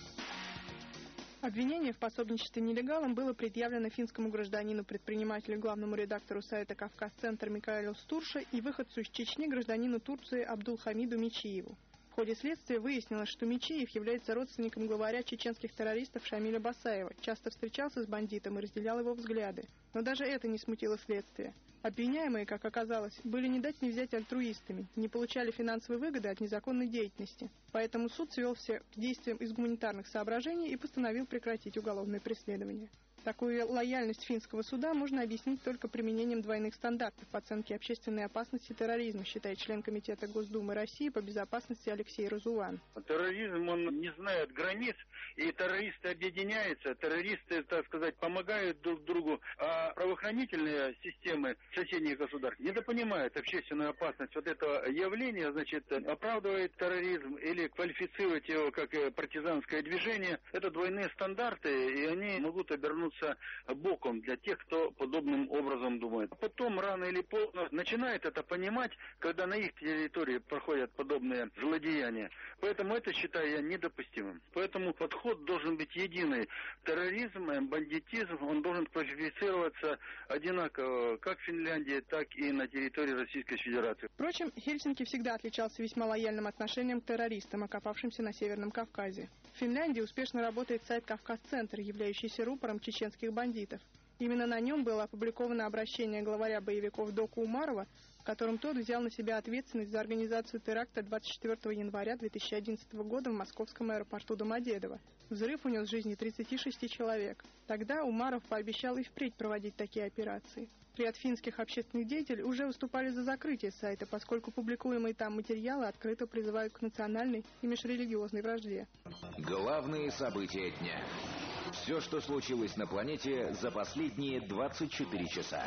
Обвинение в пособничестве нелегалам было предъявлено финскому гражданину-предпринимателю, главному редактору сайта «Кавказ-центр» Микаэлю Стурше и выходцу из Чечни гражданину Турции Абдулхамиду Мичиеву. В ходе следствия выяснилось, что Мичиев является родственником главаря чеченских террористов Шамиля Басаева, часто встречался с бандитом и разделял его взгляды. Но даже это не смутило следствие. Обвиняемые, как оказалось, были не дать не взять альтруистами, не получали финансовой выгоды от незаконной деятельности. Поэтому суд свел все к действиям из гуманитарных соображений и постановил прекратить уголовное преследование. Такую лояльность финского суда можно объяснить только применением двойных стандартов в оценке общественной опасности терроризма, считает член Комитета Госдумы России по безопасности Алексей Разуван. Терроризм, он не знает границ, и террористы объединяются, террористы, так сказать, помогают друг другу, а правоохранительные системы соседних государств недопонимают общественную опасность вот этого явления, значит, оправдывает терроризм или квалифицирует его как партизанское движение. Это двойные стандарты, и они могут обернуться боком для тех, кто подобным образом думает. Потом, рано или поздно, начинает это понимать, когда на их территории проходят подобные злодеяния. Поэтому это считаю я недопустимым. Поэтому подход должен быть единый. Терроризм, бандитизм, он должен квалифицироваться одинаково как в Финляндии, так и на территории Российской Федерации. Впрочем, Хельсинки всегда отличался весьма лояльным отношением к террористам, окопавшимся на Северном Кавказе. В Финляндии успешно работает сайт «Кавказ-центр», являющийся рупором чеченских бандитов. Именно на нем было опубликовано обращение главаря боевиков Доку Умарова, в котором тот взял на себя ответственность за организацию теракта 24 января 2011 года в московском аэропорту Домодедово. Взрыв унес жизни 36 человек. Тогда Умаров пообещал и впредь проводить такие операции. Ряд финских общественных деятелей уже выступали за закрытие сайта, поскольку публикуемые там материалы открыто призывают к национальной и межрелигиозной вражде. Главные события дня. Все, что случилось на планете за последние 24 часа.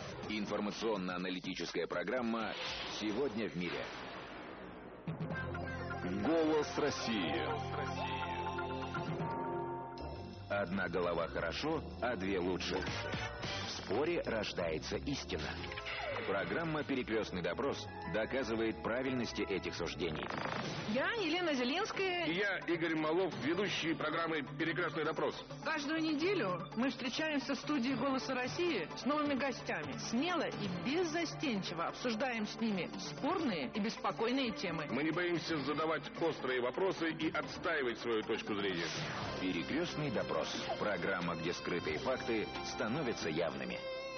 Информационно-аналитическая программа «Сегодня в мире». Голос России. Одна голова хорошо, а две лучше. В споре рождается истина. Программа «Перекрестный допрос» доказывает правильность этих суждений. Я Елена Зеленская. И я Игорь Малов, ведущий программы «Перекрестный допрос». Каждую неделю мы встречаемся в студии «Голоса России» с новыми гостями. Смело и беззастенчиво обсуждаем с ними спорные и беспокойные темы. Мы не боимся задавать острые вопросы и отстаивать свою точку зрения. «Перекрестный допрос». Программа, где скрытые факты становятся явными.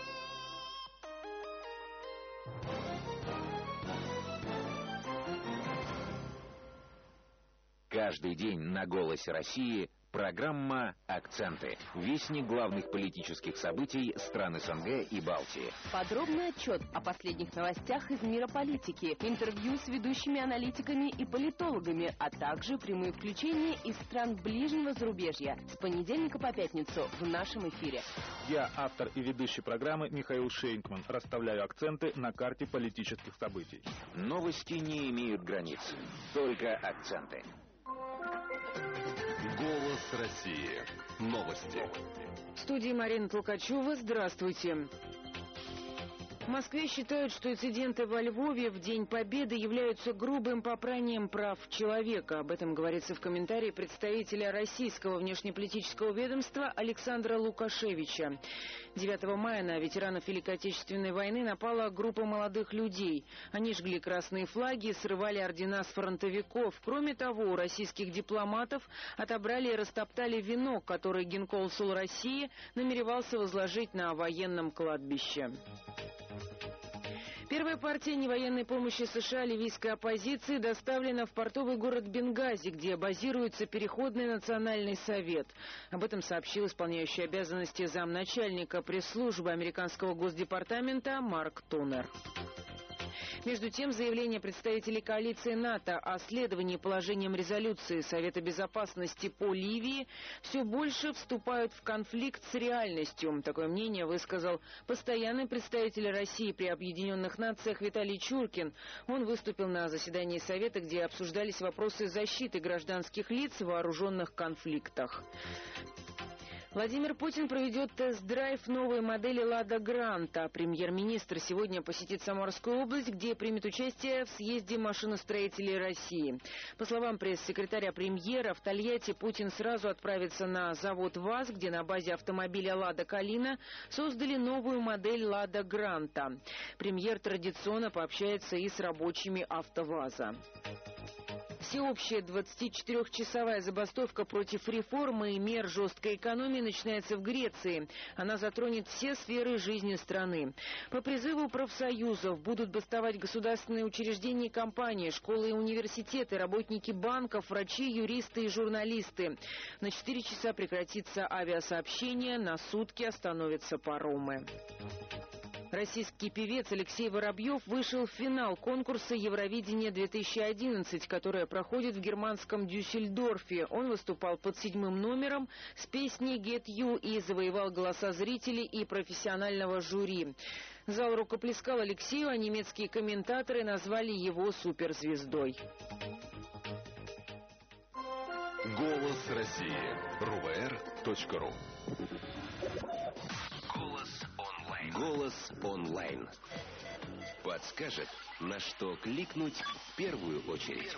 Каждый день на «Голосе России» программа «Акценты». Вестник главных политических событий стран СНГ и Балтии. Подробный отчет о последних новостях из мира политики, интервью с ведущими аналитиками и политологами, а также прямые включения из стран ближнего зарубежья. С понедельника по пятницу в нашем эфире. Я, автор и ведущий программы Михаил Шейнкман, расставляю акценты на карте политических событий. Новости не имеют границ, только акценты. Голос России. Новости. В студии Марина Толкачева. Здравствуйте. В Москве считают, что инциденты во Львове в День Победы являются грубым попранием прав человека. Об этом говорится в комментарии представителя российского внешнеполитического ведомства Александра Лукашевича. 9 мая на ветеранов Великой Отечественной войны напала группа молодых людей. Они жгли красные флаги, срывали ордена с фронтовиков. Кроме того, у российских дипломатов отобрали и растоптали венок, который генконсул России намеревался возложить на военном кладбище. Первая партия невоенной помощи США ливийской оппозиции доставлена в портовый город Бенгази, где базируется Переходный национальный совет. Об этом сообщил исполняющий обязанности замначальника пресс-службы американского госдепартамента Марк Тонер. Между тем, заявление представителей коалиции НАТО о следовании положениям резолюции Совета Безопасности по Ливии все больше вступают в конфликт с реальностью. Такое мнение высказал постоянный представитель России при Объединенных Нациях Виталий Чуркин. Он выступил на заседании Совета, где обсуждались вопросы защиты гражданских лиц в вооруженных конфликтах. Владимир Путин проведет тест-драйв новой модели «Лада Гранта». Премьер-министр сегодня посетит Самарскую область, где примет участие в съезде машиностроителей России. По словам пресс-секретаря премьера, в Тольятти Путин сразу отправится на завод ВАЗ, где на базе автомобиля «Лада Калина» создали новую модель «Лада Гранта». Премьер традиционно пообщается и с рабочими АвтоВАЗа. Всеобщая 24-часовая забастовка против реформы и мер жесткой экономии начинается в Греции. Она затронет все сферы жизни страны. По призыву профсоюзов будут бастовать государственные учреждения и компании, школы и университеты, работники банков, врачи, юристы и журналисты. На 4 часа прекратится авиасообщение, на сутки остановятся паромы. Российский певец Алексей Воробьев вышел в финал конкурса «Евровидение-2011», которое проходит в германском Дюссельдорфе. Он выступал под 7-м номером с песней «Get You» и завоевал голоса зрителей и профессионального жюри. Зал рукоплескал Алексею, а немецкие комментаторы назвали его суперзвездой. Голос России. РУВР.ру. Голос онлайн. Подскажет, на что кликнуть в первую очередь.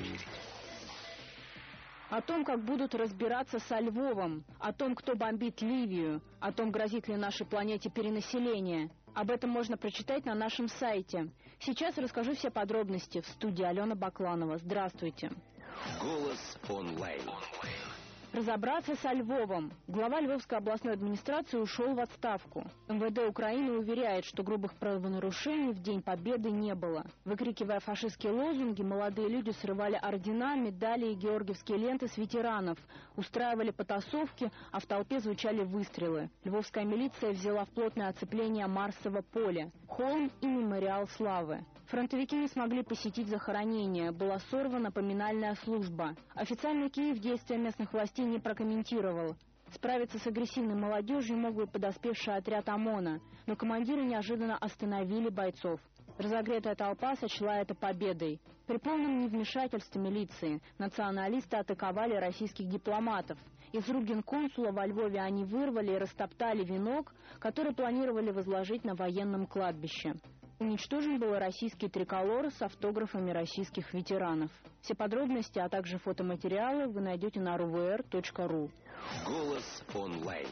О том, как будут разбираться со Львовом, о том, кто бомбит Ливию, о том, грозит ли нашей планете перенаселение. Об этом можно прочитать на нашем сайте. Сейчас расскажу все подробности. В студии Алена Бакланова. Здравствуйте. Голос онлайн. Разобраться со Львовом. Глава Львовской областной администрации ушел в отставку. МВД Украины уверяет, что грубых правонарушений в День Победы не было. Выкрикивая фашистские лозунги, молодые люди срывали ордена, медали и георгиевские ленты с ветеранов, устраивали потасовки, а в толпе звучали выстрелы. Львовская милиция взяла в плотное оцепление Марсово поле, холм и мемориал славы. Фронтовики не смогли посетить захоронение, была сорвана поминальная служба. Официально Киев действия местных властей не прокомментировал. Справиться с агрессивной молодежью мог бы подоспевший отряд ОМОНа, но командиры неожиданно остановили бойцов. Разогретая толпа сочла это победой. При полном невмешательстве милиции националисты атаковали российских дипломатов. Из рук генконсула во Львове они вырвали и растоптали венок, который планировали возложить на военном кладбище. Уничтожен был российский триколор с автографами российских ветеранов. Все подробности, а также фотоматериалы вы найдете на ruvr.ru. Голос онлайн.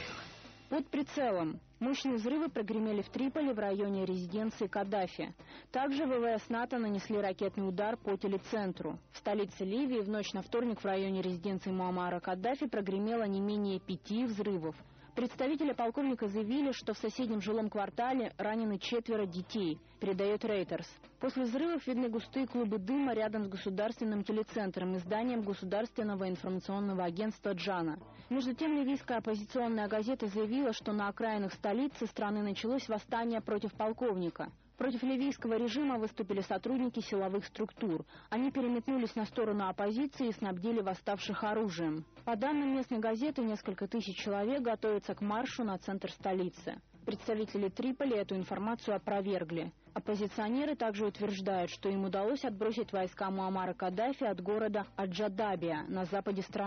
Под прицелом. Мощные взрывы прогремели в Триполи в районе резиденции Каддафи. Также ВВС НАТО нанесли ракетный удар по телецентру. В столице Ливии в ночь на вторник в районе резиденции Муаммара Каддафи прогремело не менее 5 взрывов. Представители полковника заявили, что в соседнем жилом квартале ранены 4 детей, передает Reuters. После взрывов видны густые клубы дыма рядом с государственным телецентром и зданием Государственного информационного агентства «Джана». Между тем, ливийская оппозиционная газета заявила, что на окраинах столицы страны началось восстание против полковника. Против ливийского режима выступили сотрудники силовых структур. Они переметнулись на сторону оппозиции и снабдили восставших оружием. По данным местной газеты, несколько тысяч человек готовятся к маршу на центр столицы. Представители Триполи эту информацию опровергли. Оппозиционеры также утверждают, что им удалось отбросить войска Муаммара Каддафи от города Аджадабия на западе страны.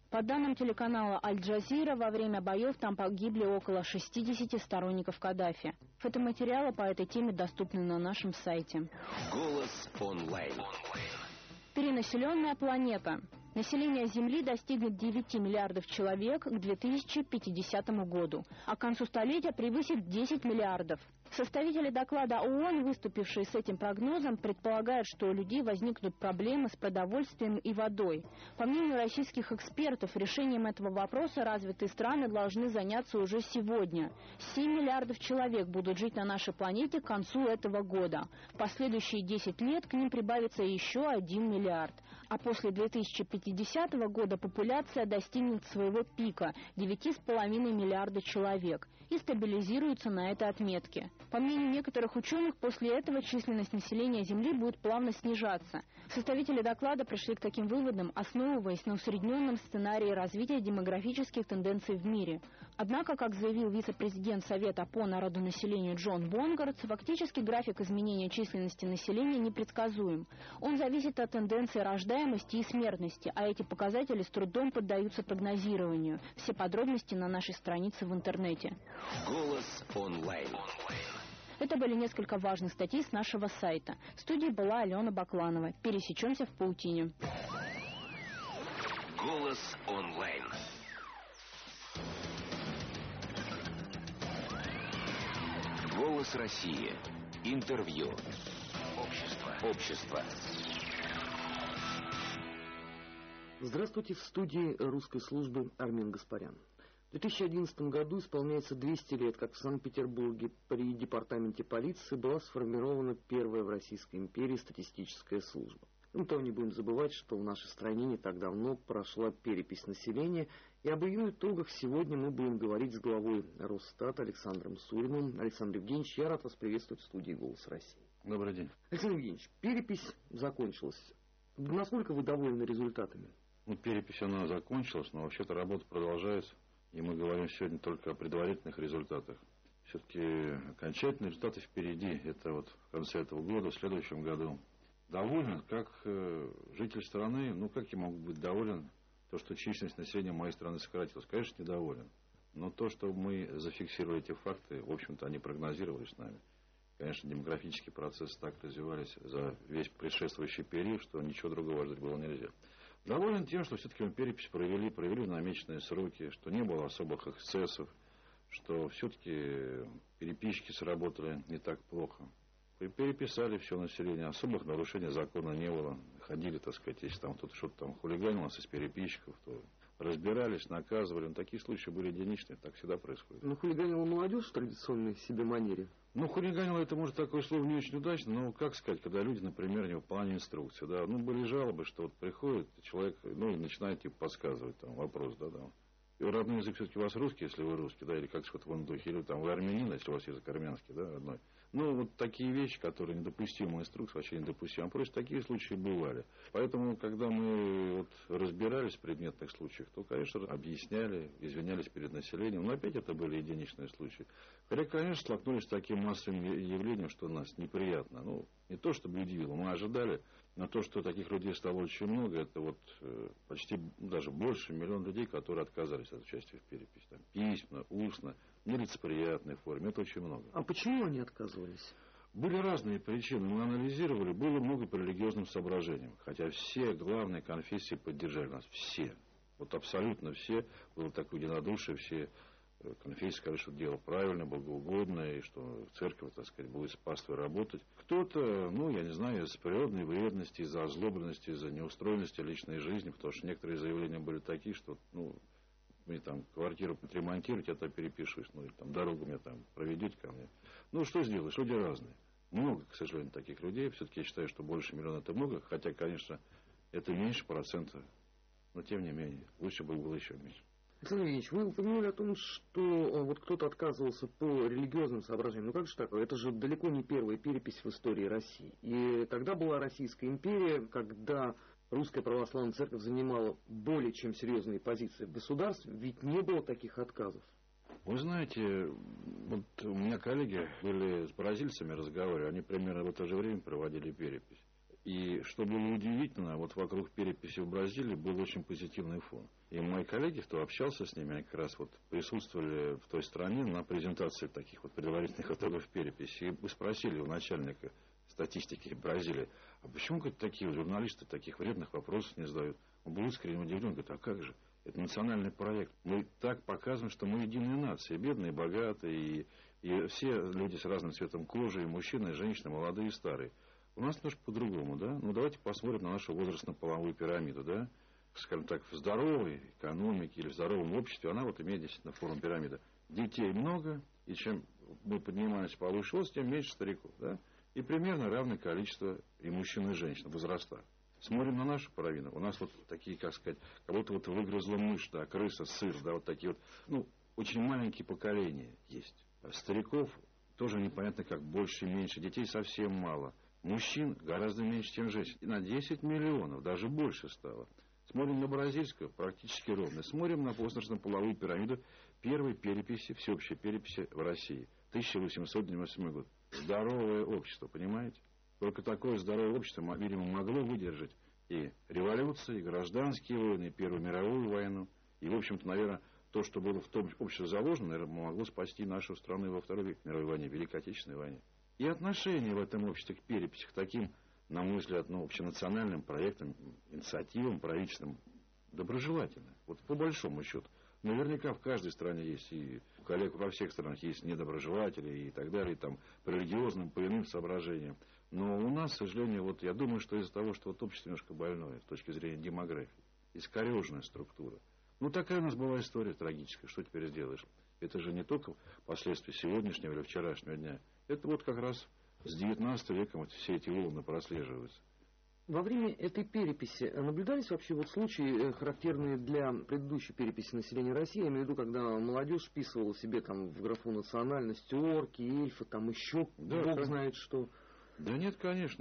По данным телеканала «Аль-Джазира», во время боев там погибли около 60 сторонников Каддафи. Фотоматериалы по этой теме доступны на нашем сайте. Голос онлайн. Перенаселенная планета. Население Земли достигнет 9 миллиардов человек к 2050 году, а к концу столетия превысит 10 миллиардов. Составители доклада ООН, выступившие с этим прогнозом, предполагают, что у людей возникнут проблемы с продовольствием и водой. По мнению российских экспертов, решением этого вопроса развитые страны должны заняться уже сегодня. 7 миллиардов человек будут жить на нашей планете к концу этого года. В последующие 10 лет к ним прибавится еще 1 миллиард. А после 2050 года популяция достигнет своего пика – 9,5 миллиарда человек и стабилизируется на этой отметке. По мнению некоторых ученых, после этого численность населения Земли будет плавно снижаться. Составители доклада пришли к таким выводам, основываясь на усредненном сценарии развития демографических тенденций в мире. Однако, как заявил вице-президент Совета по народонаселению Джон Бонгартс, фактически график изменения численности населения непредсказуем. Он зависит от тенденции рождаемости и смертности, а эти показатели с трудом поддаются прогнозированию. Все подробности на нашей странице в интернете. Голос онлайн. Это были несколько важных статей с нашего сайта. В студии была Алена Бакланова. Пересечемся в паутине. Голос онлайн. Голос России. Интервью. Общество. Здравствуйте, в студии русской службы Армен Гаспарян. В 2011 году исполняется 200 лет, как в Санкт-Петербурге при департаменте полиции была сформирована первая в Российской империи статистическая служба. Кроме того, не будем забывать, что в нашей стране не так давно прошла перепись населения, и об ее итогах сегодня мы будем говорить с главой Росстата Александром Суриным. Александр Евгеньевич, я рад вас приветствовать в студии «Голос России». Добрый день. Александр Евгеньевич, перепись закончилась. Насколько вы довольны результатами? Перепись она закончилась, но вообще-то работа продолжается. И мы говорим сегодня только о предварительных результатах. Все-таки окончательные результаты впереди. Это вот в конце этого года, в следующем году. Доволен, как житель страны, как я могу быть доволен, то, что численность населения моей страны сократилась. Конечно, недоволен. Но то, что мы зафиксировали эти факты, в общем-то, они прогнозировались с нами. Конечно, демографические процессы так развивались за весь предшествующий период, что ничего другого ждать было нельзя. Доволен тем, что все-таки мы перепись провели в намеченные сроки, что не было особых эксцессов, что все-таки переписчики сработали не так плохо. Переписали все население, особых нарушений закона не было. Ходили, так сказать, если там кто-то что-то там хулиганил нас из переписчиков, то разбирались, наказывали. Но такие случаи были единичные, так всегда происходит. Хулиганила молодежь в традиционной себе манере? Хулиганило, это, может, такое слово не очень удачно, но, как сказать, когда люди, например, не выполняли инструкции, да, были жалобы, что вот приходит человек, и начинает, подсказывать, вопрос, И родной язык все-таки у вас русский, если вы русский, или как что-то в этом духе, или вы армянин, если у вас язык армянский, родной. Вот такие вещи, которые недопустимы, инструкции вообще недопустимы. Просто такие случаи бывали. Поэтому, когда мы разбирались в предметных случаях, то, конечно, объясняли, извинялись перед населением. Но опять это были единичные случаи. Хотя, конечно, столкнулись с таким массовым явлением, что нас неприятно. Не то, чтобы удивило, мы ожидали. Но то, что таких людей стало очень много, это почти даже больше 1 миллион людей, которые отказались от участия в переписи. Письменно, устно, в нелицеприятной форме. Это очень много. А почему они отказывались? Были разные причины. Мы анализировали. Было много по религиозным соображениям. Хотя все главные конфессии поддержали нас. Все. Абсолютно все. Было такое единодушие. Все конфессии сказали, что дело правильно, богоугодно, и что церковь, так сказать, будет с паствой работать. Кто-то, я не знаю, из природной вредности, из-за озлобленности, из-за неустроенности личной жизни, потому что некоторые заявления были такие, что, мне квартиру отремонтировать, я там перепишусь, или дорогу мне проведете ко мне. Что сделаешь? Люди разные. Много, к сожалению, таких людей. Все-таки я считаю, что больше 1 миллиона это много, хотя, конечно, это меньше процента, но тем не менее, лучше бы было еще меньше. Александр Евгеньевич, вы упомянули о том, что кто-то отказывался по религиозным соображениям. Как же так? Это же далеко не первая перепись в истории России. И тогда была Российская империя, когда Русская Православная Церковь занимала более чем серьезные позиции в государстве, ведь не было таких отказов. Вы знаете, у меня коллеги были с бразильцами разговаривали, они примерно в это же время проводили перепись. И что было удивительно, вот вокруг переписи в Бразилии был очень позитивный фон. И мои коллеги, кто общался с ними, они как раз вот присутствовали в той стране на презентации таких вот предварительных итогов переписи. И мы спросили у начальника статистики Бразилии, а почему, говорит, такие журналисты таких вредных вопросов не задают? Он был искренне удивлен, говорит, а как же? Это национальный проект. Мы так показываем, что мы единая нация, и бедные, и богатые, и все люди с разным цветом кожи, и мужчины, и женщины, молодые и старые. У нас немножко по-другому, да? Ну, давайте посмотрим на нашу возрастно-половую пирамиду, да? Скажем так, в здоровой экономике или в здоровом обществе, она вот имеет действительно форму пирамиды. Детей много, и чем мы поднимаемся повыше рост, тем меньше стариков, да? И примерно равное количество и мужчин, и женщин в возрастах. Смотрим на нашу половину. У нас вот такие, как сказать, как будто вот выгрызла мышь, да, крыса, сыр, да, вот такие вот, ну, очень маленькие поколения есть. Стариков тоже непонятно как, больше и меньше. Детей совсем мало. Мужчин гораздо меньше, чем женщин. И на 10 миллионов, даже больше стало. Смотрим на бразильскую, практически ровно. Смотрим на возрастно-половую пирамиду первой переписи, всеобщей переписи в России. 1897 год. Здоровое общество, понимаете? Только такое здоровое общество, видимо, могло выдержать и революции, и гражданские войны, и Первую мировую войну. И, в общем-то, наверное, то, что было в том обществе заложено, наверное, могло спасти нашу страну во Второй мировой войне, Великой Отечественной войне. И отношение в этом обществе к переписи, к таким, на мой взгляд, ну, общенациональным проектам, инициативам правительственным, доброжелательно. Вот по большому счету. Наверняка в каждой стране есть, и у коллег во всех странах есть недоброжелатели и так далее, и там по религиозным, по иным соображениям. Но у нас, к сожалению, вот я думаю, что из-за того, что вот общество немножко больное с точки зрения демографии, искореженная структура. Ну, такая у нас была история трагическая, что теперь сделаешь? Это же не только последствия сегодняшнего или вчерашнего дня. Это вот как раз с 19 века вот все эти волны прослеживаются. Во время этой переписи наблюдались вообще вот случаи, характерные для предыдущей переписи населения России, я имею в виду, когда молодежь вписывала себе там в графу национальность орки, эльфы, там еще да, бог знает что. Да нет, конечно,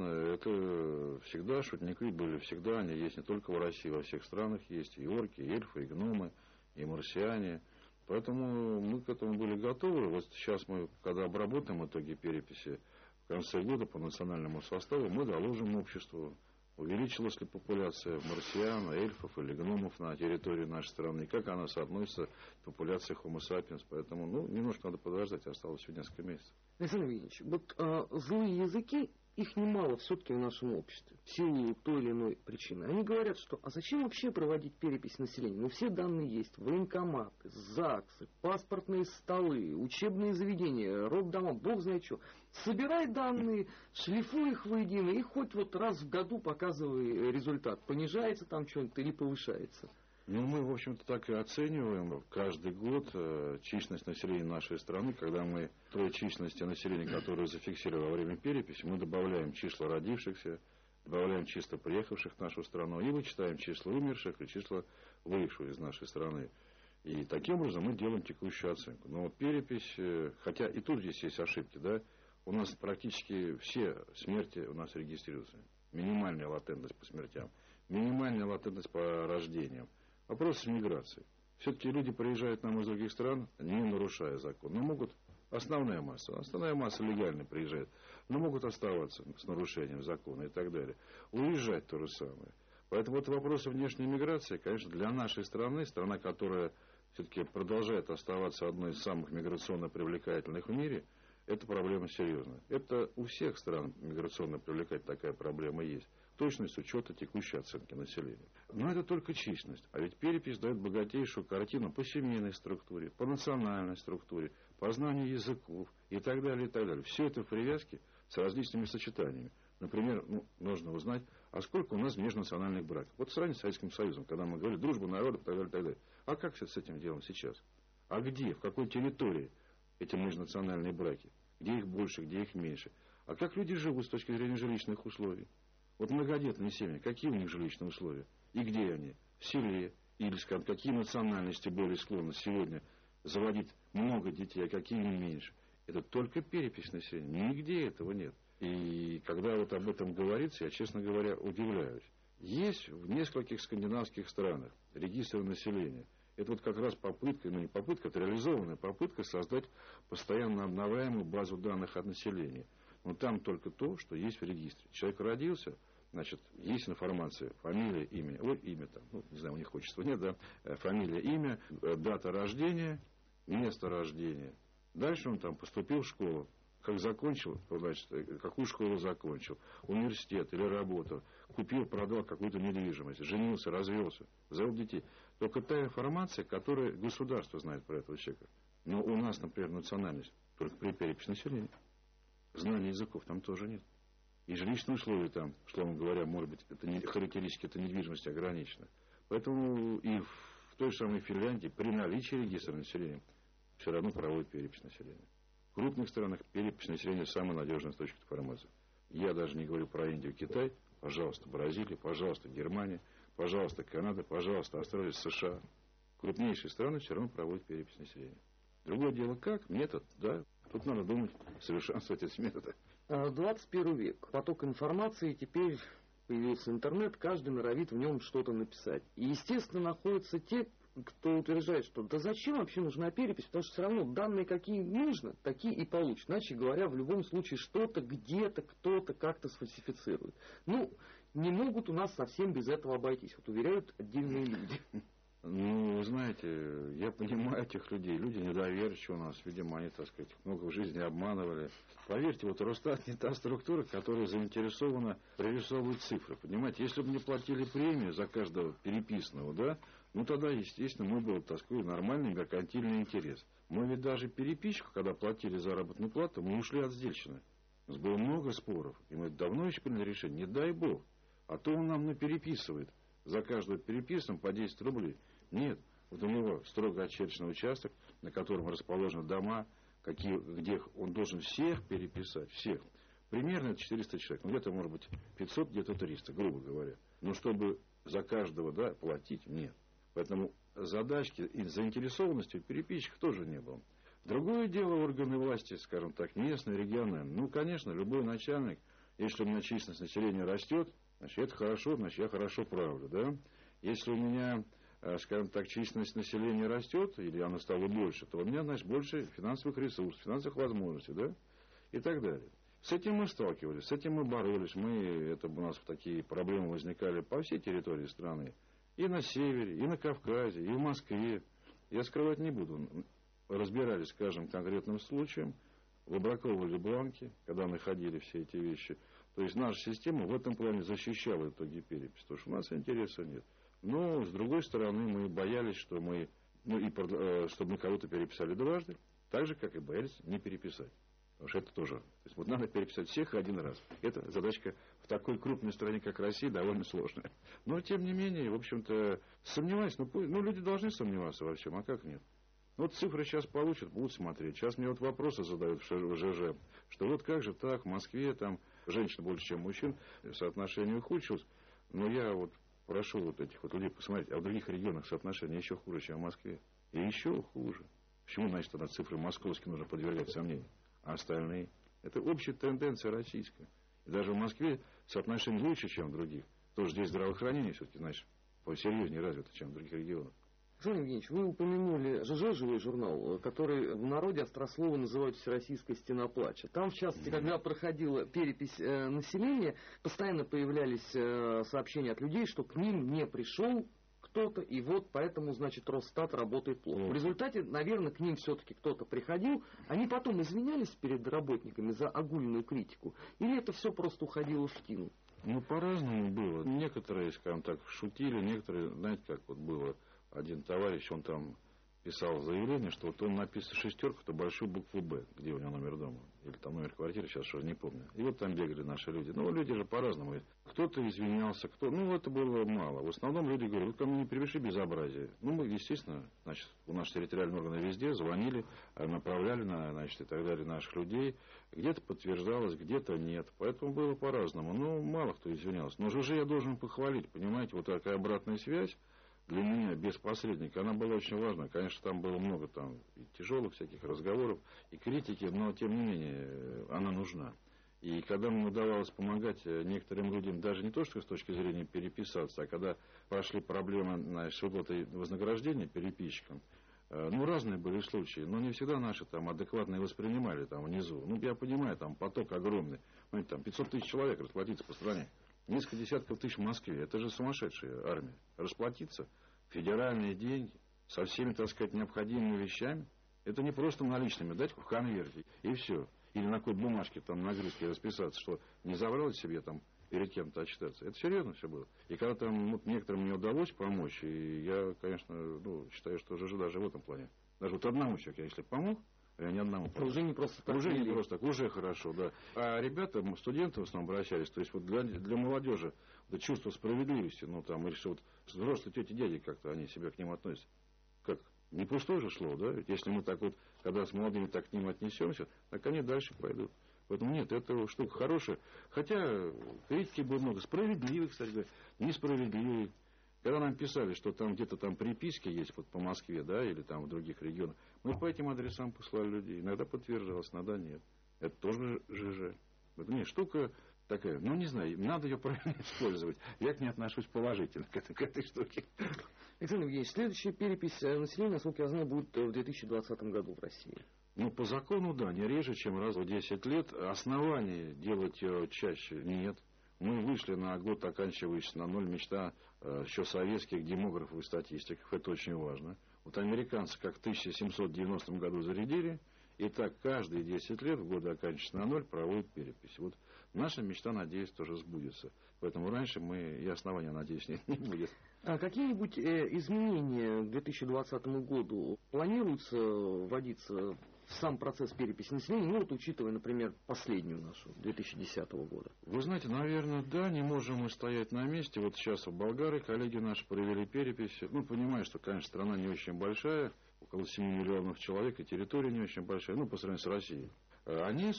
это всегда шутники были, всегда они есть не только в России, во всех странах есть и орки, и эльфы, и гномы, и марсиане. Поэтому мы к этому были готовы. Вот сейчас мы, когда обработаем итоги переписи в конце года по национальному составу, мы доложим обществу, увеличилась ли популяция марсиан, эльфов или гномов на территории нашей страны, и как она соотносится к популяции Homo sapiens. Поэтому, ну, немножко надо подождать, осталось еще несколько месяцев. Александр Ильич, вот злые языки, их немало все-таки в нашем обществе, в силу той или иной причины. Они говорят, что а зачем вообще проводить перепись населения? Ну, все данные есть, военкоматы, ЗАГСы, паспортные столы, учебные заведения, роддома, бог знает что. Собирай данные, шлифуй их воедино и хоть вот раз в году показывай результат. Понижается там что-нибудь или повышается. Ну, мы, в общем-то, так и оцениваем каждый год численность населения нашей страны. Когда мы той численности населения, которую зафиксировали во время переписи, мы добавляем числа родившихся, добавляем числа приехавших в нашу страну и вычитаем числа умерших и числа выехавших из нашей страны. И таким образом мы делаем текущую оценку. Но перепись, хотя и тут здесь есть ошибки, да, у нас практически все смерти у нас регистрируются. Минимальная латентность по смертям, минимальная латентность по рождениям. Вопрос миграции. Все-таки люди приезжают к нам из других стран, не нарушая закон. Но могут, основная масса легально приезжает, но могут оставаться с нарушением закона и так далее. Уезжать то же самое. Поэтому вот вопрос внешней миграции, конечно, для нашей страны, страна, которая все-таки продолжает оставаться одной из самых миграционно привлекательных в мире, это проблема серьезная. Это у всех стран миграционно привлекательная такая проблема есть. Точность учета текущей оценки населения. Но это только численность. А ведь перепись дает богатейшую картину по семейной структуре, по национальной структуре, по знанию языков и так далее, и так далее. Все это в привязке с различными сочетаниями. Например, нужно узнать, а сколько у нас межнациональных браков. Вот сравнить с Советским Союзом, когда мы говорили дружба народов и так далее, и так далее. А как с этим делом сейчас? А где, в какой территории эти межнациональные браки? Где их больше, где их меньше? А как люди живут с точки зрения жилищных условий? Вот многодетные семьи, какие у них жилищные условия? И где они? В селе? Или, скажем, какие национальности более склонны сегодня заводить много детей, а какие меньше? Это только перепись населения. Нигде этого нет. И когда вот об этом говорится, я, честно говоря, удивляюсь. Есть в нескольких скандинавских странах регистры населения. Это вот как раз попытка, ну не попытка, это реализованная попытка создать постоянно обновляемую базу данных от населения. Но там только то, что есть в регистре. Человек родился, Значит, есть информация, фамилия, имя, имя там, не знаю, у них отчества нет, да, фамилия, имя, дата рождения, место рождения. Дальше он там поступил в школу. Как закончил, значит, какую школу закончил, университет или работу, купил, продал какую-то недвижимость, женился, развелся, завел детей. Только та информация, которую государство знает про этого человека. Но у нас, например, национальность только при переписи населения. Знания языков там тоже нет. И жилищные условия там, условно говоря, может быть, это не, характеристики этой недвижимости ограничены. Поэтому и в той же самой Финляндии при наличии регистра населения все равно проводят перепись населения. В крупных странах перепись населения самый надежный источник информации. Я даже не говорю про Индию, Китай. Пожалуйста, Бразилия, пожалуйста, Германия, пожалуйста, Канада, пожалуйста, Австралия, США. Крупнейшие страны все равно проводят перепись населения. Другое дело как? Метод, да. Тут надо думать, совершенствовать эти методы. 21 век. Поток информации, теперь появился интернет, каждый норовит в нем что-то написать. И, естественно, находятся те, кто утверждает, что да зачем вообще нужна перепись, потому что все равно данные какие нужно, такие и получат. Иначе говоря, в любом случае что-то, где-то, кто-то как-то сфальсифицирует. Не могут у нас совсем без этого обойтись, вот уверяют отдельные люди. Вы знаете, я понимаю этих людей. Люди недоверчивы у нас, видимо, они, так сказать, много в жизни обманывали. Поверьте, вот Росстат не та структура, которая заинтересована прорисовывать цифры. Понимаете, если бы мне платили премию за каждого переписанного, да, тогда, естественно, мы был, так сказать, нормальный меркантильный интерес. Мы ведь даже переписчику, когда платили заработную плату, мы ушли от сдельщины. У нас было много споров, и мы давно еще приняли решение, не дай бог. А то он нам переписывает за каждого переписанного по 10 рублей. Нет, вот у него строго очерченный участок, на котором расположены дома, где он должен всех переписать, всех. Примерно 400 человек, где-то может быть 500, где-то 300, грубо говоря. Но чтобы за каждого, да, платить, нет. Поэтому задачки и заинтересованности у переписчиков тоже не было. Другое дело органы власти, скажем так, местные, региональные. Конечно, любой начальник, если у меня численность населения растет, значит, это хорошо, значит, я хорошо правлю, да. Если у меня, скажем так, численность населения растет, или она стала больше, то у меня, значит, больше финансовых ресурсов, финансовых возможностей, да, и так далее. С этим мы сталкивались, с этим мы боролись. Это у нас такие проблемы возникали по всей территории страны. И на севере, и на Кавказе, и в Москве. Я скрывать не буду. Разбирались с каждым конкретным случаем, выбраковывали бланки, когда находили все эти вещи. То есть наша система в этом плане защищала итоги переписи, потому что у нас интереса нет. Но, с другой стороны, мы боялись, что чтобы мы кого-то переписали дважды, так же, как и боялись не переписать. Потому что это тоже. То есть вот надо переписать всех один раз. Это задачка в такой крупной стране, как Россия, довольно сложная. Но, тем не менее, в общем-то, сомневаюсь. Люди должны сомневаться во всем, а как нет? Вот цифры сейчас получат, будут смотреть. Сейчас мне вот вопросы задают в ЖЖ, что вот как же так, в Москве там женщин больше, чем мужчин, соотношение ухудшилось. Но я вот прошу вот этих вот людей посмотреть, а в других регионах соотношение еще хуже, чем в Москве. И еще хуже. Почему, значит, тогда цифры московские нужно подвергать сомнению? А остальные? Это общая тенденция российская. И даже в Москве соотношение лучше, чем в других. Тоже здесь здравоохранение все-таки, значит, посерьезнее развито, чем в других регионах. Александр Евгеньевич, вы упомянули ЖЖ, живой журнал, который в народе острословно называют «Всероссийская стена плача». Там, в частности, когда проходила перепись населения, постоянно появлялись сообщения от людей, что к ним не пришел кто-то, и вот поэтому, значит, Росстат работает плохо. В результате, наверное, к ним все-таки кто-то приходил. Они потом извинялись перед работниками за огульную критику? Или это все просто уходило в тину? По-разному было. Некоторые, скажем так, шутили, некоторые, знаете, как вот было. Один товарищ, он там писал заявление, что вот он написал шестерку, то большую букву «Б», где у него номер дома, или там номер квартиры, сейчас уже не помню. И вот там бегали наши люди. Люди же по-разному. Кто-то извинялся, это было мало. В основном люди говорили, ко мне не превыши безобразие. Мы, естественно, значит, у нас территориальные органы везде звонили, направляли и так далее наших людей. Где-то подтверждалось, где-то нет. Поэтому было по-разному. Мало кто извинялся. Но ЖЖ я должен похвалить, понимаете, вот такая обратная связь. Для меня, без посредника, она была очень важна. Конечно, там было много и тяжелых всяких разговоров, и критики, но, тем не менее, она нужна. И когда мне удавалось помогать некоторым людям, даже не то, что с точки зрения переписаться, а когда прошли проблемы с выплатой вознаграждения переписчикам, разные были случаи, но не всегда наши адекватно воспринимали внизу. Я понимаю, поток огромный, там 500 тысяч человек расплатиться по стране. Несколько десятков тысяч в Москве. Это же сумасшедшая армия. Расплатиться, федеральные деньги, со всеми, так сказать, необходимыми вещами. Это не просто наличными дать в конверте, и все. Или на какой бумажке там на грызке расписаться, что не забрал себе там перед кем-то отчитаться. Это серьезно все было. И когда там вот, некоторым не удалось помочь, и я, конечно, считаю, что даже в этом плане. Даже вот одному человеку, если помог, я ни одному помог. Уже не просто так. Уже не просто так, уже хорошо, да. А ребята, студенты в основном обращались, то есть вот для молодежи это чувство справедливости, ну там, или что вот взрослые тети, дяди как-то, они себя к ним относятся. Как? Не пустое же шло, да? Ведь если мы так вот, когда с молодыми так к ним отнесемся, так они дальше пойдут. Поэтому нет, это штука хорошая. Хотя критики было много. Справедливых, кстати говоря, несправедливых. Когда нам писали, что там где-то там приписки есть вот по Москве, да, или там в других регионах, мы по этим адресам послали людей. Иногда подтверждалось, иногда нет. Это тоже ЖЖ. Это не штука такая, ну не знаю, надо ее правильно использовать. Я к ней отношусь положительно, к этой штуке. Александр Евгеньевич, следующая перепись населения, насколько я знаю, будет в 2020 году в России. Ну, по закону, да, не реже, чем раз в 10 лет. Оснований делать ее чаще нет. Мы вышли на год, оканчивающийся на 0, мечта еще советских демографов и статистиков. Это очень важно. Вот американцы как в 1790 году зарядили, и так каждые 10 лет, в годы оканчивающиеся на 0, проводят перепись. Вот наша мечта, надеюсь, тоже сбудется. Поэтому раньше и основания, надеюсь, не будет. А какие-нибудь изменения к 2020 году планируются вводиться в сам процесс переписи населения, ну вот учитывая, например, последнюю нашу, 2010 года? Вы знаете, наверное, да, не можем мы стоять на месте. Вот сейчас в Болгарии коллеги наши провели перепись. Ну, понимаю, что, конечно, страна не очень большая, около 7 миллионов человек, и территория не очень большая, ну, по сравнению с Россией. Они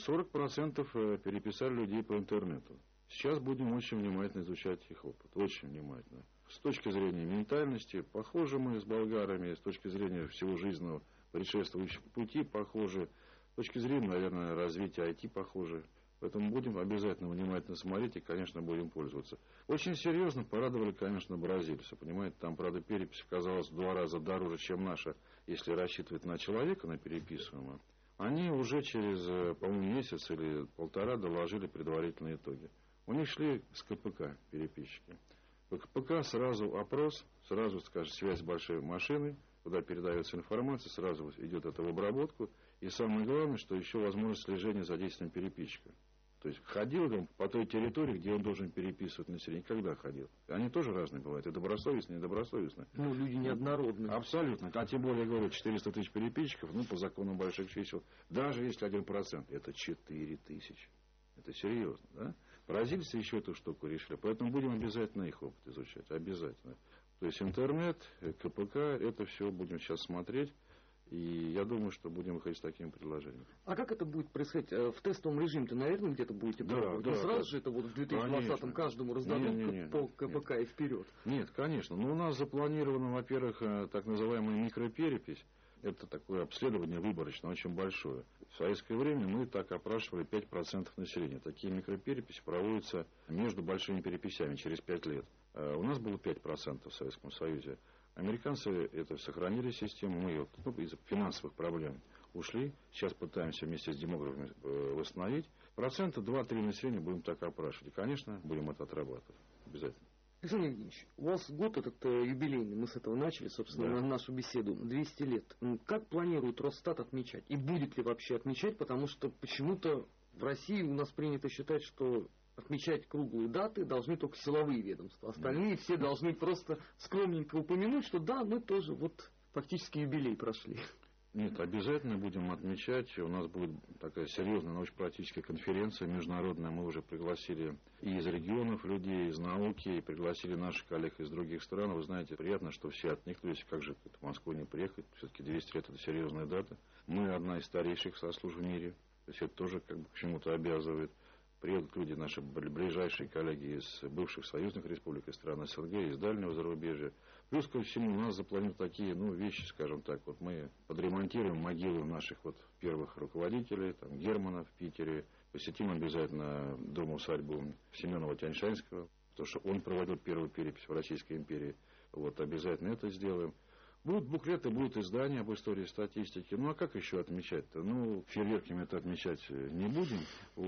40% переписали людей по интернету. Сейчас будем очень внимательно изучать их опыт, очень внимательно. С точки зрения ментальности, похожи мы с болгарами, с точки зрения всего жизненного предшествующего пути похожи, с точки зрения, наверное, развития IT похожи. Поэтому будем обязательно внимательно смотреть и, конечно, будем пользоваться. Очень серьезно порадовали, конечно, бразильцы. Понимаете, там, правда, перепись оказалась в 2 раза дороже, чем наша, если рассчитывать на человека, на переписываемого. Они уже через, по-моему, месяц или полтора доложили предварительные итоги. У них шли с КПК переписчики. По КПК сразу опрос, сразу, скажем, связь с большой машиной, куда передается информация, сразу идет это в обработку. И самое главное, что еще возможность слежения за действием переписчика. То есть ходил он по той территории, где он должен переписывать население. Когда ходил? Они тоже разные бывают. И добросовестные, и недобросовестные. Ну, люди неоднородные. Абсолютно. А тем более, я говорю, 400 тысяч переписчиков, ну, по закону больших чисел. Даже если 1%, это 4 тысячи. Это серьезно, да? Бразильцы еще эту штуку решили. Поэтому будем обязательно их опыт изучать. Обязательно. То есть интернет, КПК, это все будем сейчас смотреть. И я думаю, что будем выходить с такими предложениями. А как это будет происходить? В тестовом режиме-то, наверное, где-то будете пробовать? Да, сразу же это вот в 2020-м каждому раздадут по КПК и вперед? Нет, конечно. Но у нас запланирована, во-первых, так называемая микроперепись. Это такое обследование выборочное, очень большое. В советское время мы так опрашивали 5% населения. Такие микропереписи проводятся между большими переписями через 5 лет. У нас было 5% в Советском Союзе. Американцы это сохранили систему, мы ее из-за финансовых проблем ушли. Сейчас пытаемся вместе с демографами восстановить. 2-3% населения будем так опрашивать. И, конечно, будем это отрабатывать. Обязательно. Александр Евгеньевич, у вас год этот юбилейный, мы с этого начали, собственно, нашу беседу, 200 лет. Как планирует Росстат отмечать? И будет ли вообще отмечать? Потому что почему-то в России у нас принято считать, что отмечать круглые даты должны только силовые ведомства. Остальные все должны просто скромненько упомянуть, что да, мы тоже вот фактически юбилей прошли. Нет, обязательно будем отмечать. У нас будет такая серьезная научно-практическая конференция международная. Мы уже пригласили и из регионов людей, из науки, и пригласили наших коллег из других стран. Вы знаете, приятно, что все откликнулись. Как же в Москву не приехать? Все-таки 200 лет – это серьезная дата. Мы одна из старейших сослужб в мире. То есть это тоже как бы к чему-то обязывает. Приедут люди, наши ближайшие коллеги из бывших союзных республик, из стран СНГ, из дальнего зарубежья. Плюс ко всему у нас запланированы такие вещи, скажем так. Вот мы подремонтируем могилы наших первых руководителей, там, Германа в Питере. Посетим обязательно дом-усадьбу Семенова-Тяньшанского, потому что он проводил первую перепись в Российской империи. Вот обязательно это сделаем. Будут буклеты, будут издания об истории статистики. Ну, а как еще отмечать-то? Ну, фейерверками это отмечать не будем. Вот.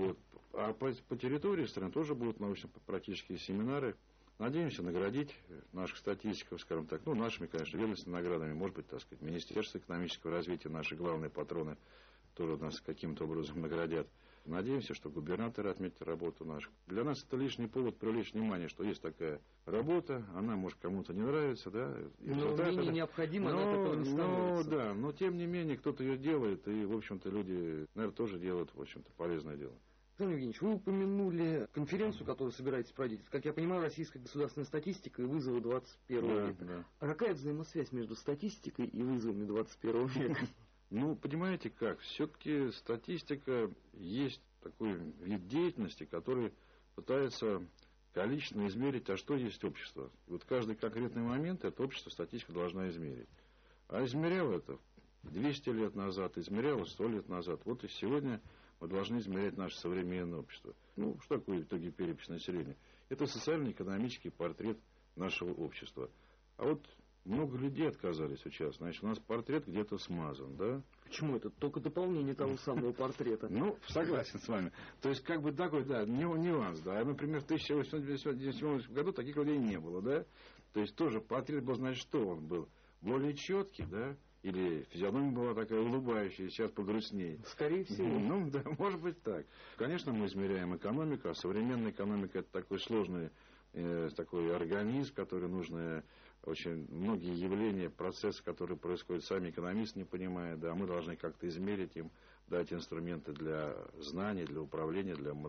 А по территории страны тоже будут научно-практические семинары. Надеемся наградить наших статистиков, скажем так, нашими, конечно, ведомственными наградами, может быть, так сказать, Министерство экономического развития, наши главные патроны тоже нас каким-то образом наградят. Надеемся, что губернаторы отметят работу нашу. Для нас это лишний повод привлечь внимание, что есть такая работа, она, может, кому-то не нравится, да. Но менее необходимо, она от этого не становится. Да, но тем не менее, кто-то ее делает, и, в общем-то, люди, наверное, тоже делают, в общем-то, полезное дело. Александр Евгеньевич, вы упомянули конференцию, которую собираетесь проводить. Как я понимаю, российская государственная статистика и вызовы 21 века. Да. А какая взаимосвязь между статистикой и вызовами 21 века? Понимаете как, все-таки статистика есть такой вид деятельности, который пытается количественно измерить, а что есть общество. И вот каждый конкретный момент это общество статистика должна измерить. А измерял это 200 лет назад, измерял 100 лет назад. Вот и сегодня мы должны измерять наше современное общество. Что такое в итоге перепись населения? Это социально-экономический портрет нашего общества. А вот много людей отказались участвовать. Значит, у нас портрет где-то смазан, да? Почему это? Только дополнение того самого портрета. Согласен с вами. То есть, как бы такой, да, нюанс, да. Например, в 1897 году таких людей не было, да? То есть, тоже портрет был, значит, что он был? Более четкий, да? Или физиономия была такая улыбающая, сейчас погрустнее. Скорее всего. Да, может быть так. Конечно, мы измеряем экономику, а современная экономика это такой сложный такой организм, который нужно очень многие явления, процессы, которые происходят, сами экономисты не понимают, да, мы должны как-то измерить им, дать инструменты для знаний, для управления, для